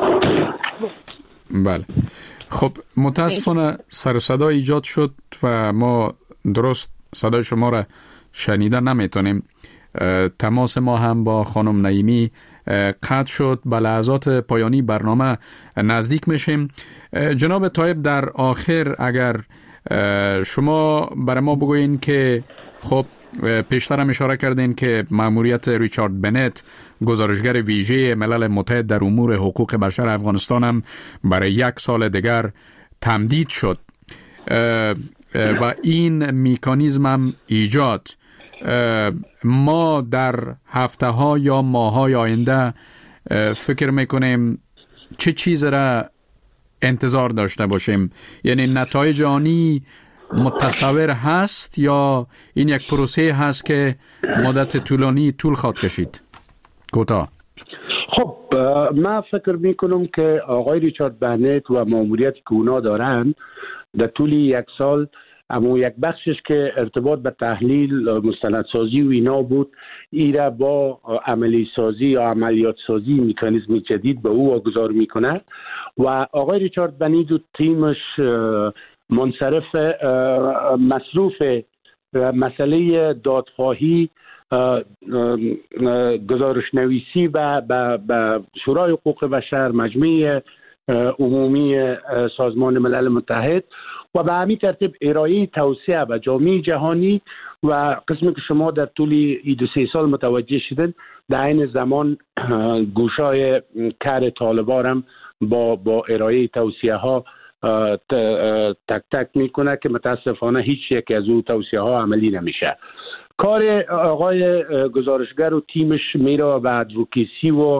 بله. خب متاسفانه سر و صدا ایجاد شد و ما درست صدای شما را شنیده نمیتونیم. تماس ما هم با خانم نعیمی قطع شد. به لحظات پایانی برنامه نزدیک میشیم. جناب طایب، در آخر اگر شما برای ما بگوین که خب پیشتر هم اشاره کردین که مأموریت ریچارد بنت گزارشگر ویژه ملل متحد در امور حقوق بشر افغانستان هم برای 1 سال دیگر تمدید شد و این مکانیزم هم ایجاد. ما در هفته ها یا ماه های آینده فکر میکنیم چه چیز را انتظار داشته باشیم؟ یعنی نتایج آنی متصور هست یا این یک پروسه هست که مدت طول خواهد کشید؟ کوتاه. خب من فکر میکنم که آقای ریچارد بنت و ماموریتی که اونا دارن در طول 1 سال، اما یک بخشش که ارتباط به تحلیل مستندسازی و اینا بود، ایره با عملی سازی یا عملیات سازی مکانیزم جدید به او واگذار میکنه و آقای ریچارد بنت و تیمش منصرف مصروف مسئله دادخواهی، گزارش نویسی به شورای حقوق بشر، مجمع عمومی سازمان ملل متحد و به همین ترتیب ارائه توصیه به جامعه جهانی و قسمی که شما در طول 2-3 سال متوجه شدن، در این زمان گوشای کار طالبان هم با ارائه توصیه ها تک میکنه که متاسفانه هیچ یک از اون توصیه ها عملی نمیشه. کار آقای گزارشگر و تیمش میره و ادوکیسی و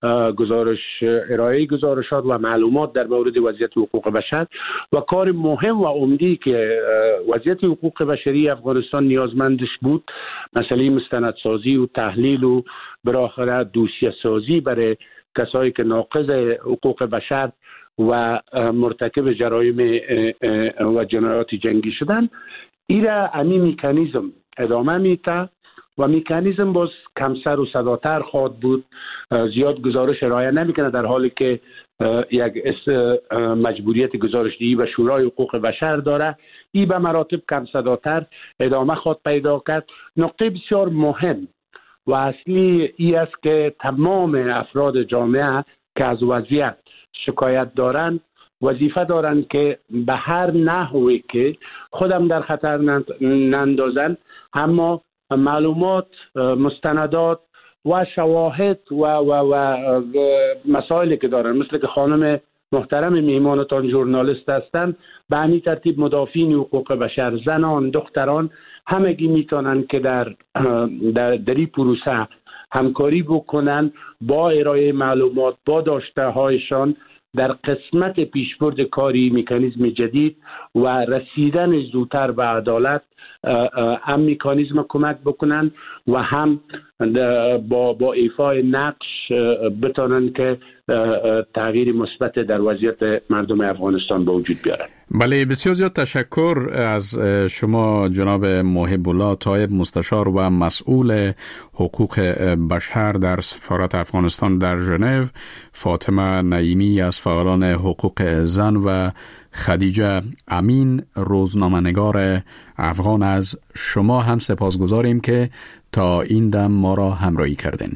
ارائه گزارشات و معلومات در مورد وضعیت حقوق بشر و کار مهم و عمدی که وضعیت حقوق بشری افغانستان نیازمندش بود، مسئله مستندسازی و تحلیل و بالاخره دوسیه سازی برای کسایی که ناقض حقوق بشر و مرتکب جرایم و جنایات جنگی شدن، ایره همین مکانیزم ادامه میده و مکانیزم باز کم سر و صداتر خواهد بود. زیاد گزارش ارائه نمیکنه، در حالی که یک مجبوریت گزارشدهی به شورای حقوق بشر داره. این به مراتب کم صداتر ادامه خواهد پیدا کرد. نقطه بسیار مهم و اصلی ای است که تمام افراد جامعه که از وضعیت شکایت دارند وظیفه دارند که به هر نحوی که خودم در خطر نندازند، اما معلومات، مستندات و شواهد و مسائلی که دارن، مثل که خانم محترم میهمانتان ژورنالیست هستند، به همین ترتیب مدافعین حقوق بشر، زنان، دختران، همگی میتونن که در این پروسه همکاری بکنن با ارائه معلومات، با داشته هایشان در قسمت پیشبرد کاری مکانیزم جدید و رسیدن زودتر به عدالت. هم مکانیزم کمک بکنن و هم با ایفای نقش بتونن که تغییر مثبت در وضعیت مردم افغانستان به وجود بیارن. بله، بسیار زیاد تشکر از شما جناب محب الله طایب، مستشار و مسئول حقوق بشر در سفارت افغانستان در ژنو، فاطمه نعیمی از فعالان حقوق زن و خدیجه امین روزنامه‌نگار افغان. از شما هم سپاسگزاریم که تا این دم ما را همراهی کردین.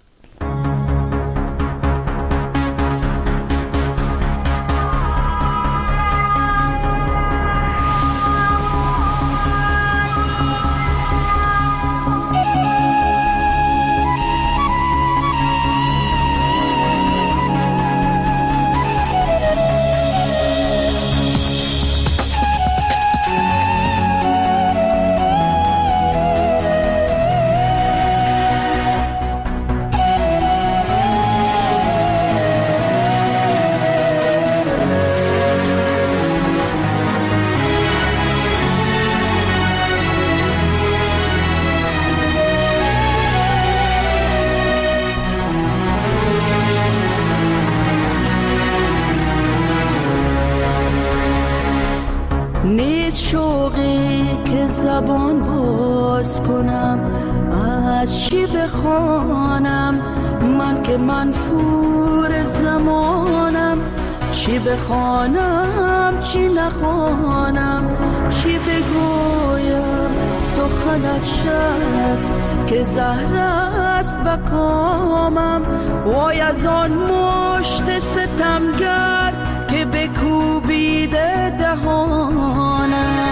چی بخوانم چی نخوانم، چی بگویم سخنت شد که زهر است به کامم. وای از آن مشت ستمگر که بکوبیده دهانم.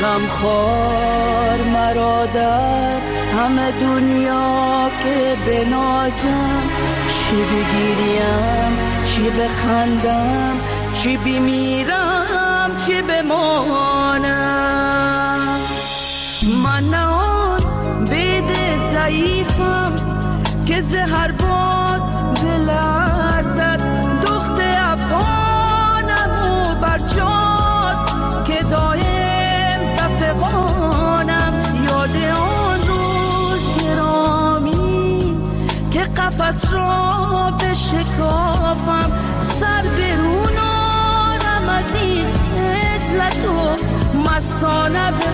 غمخوار مرا در همه دنیا که بنازم، چی بگیریم چی بخندم، چی بمیرم چی بمانم. من نه آن بید ضعیفم که زهر باد بلرزد، دخت افغانم و برجاست که دایم دفقانم. یاد آن روز گرامی که قفس را بشکافم، سر برونارم از این عزلت و مستانه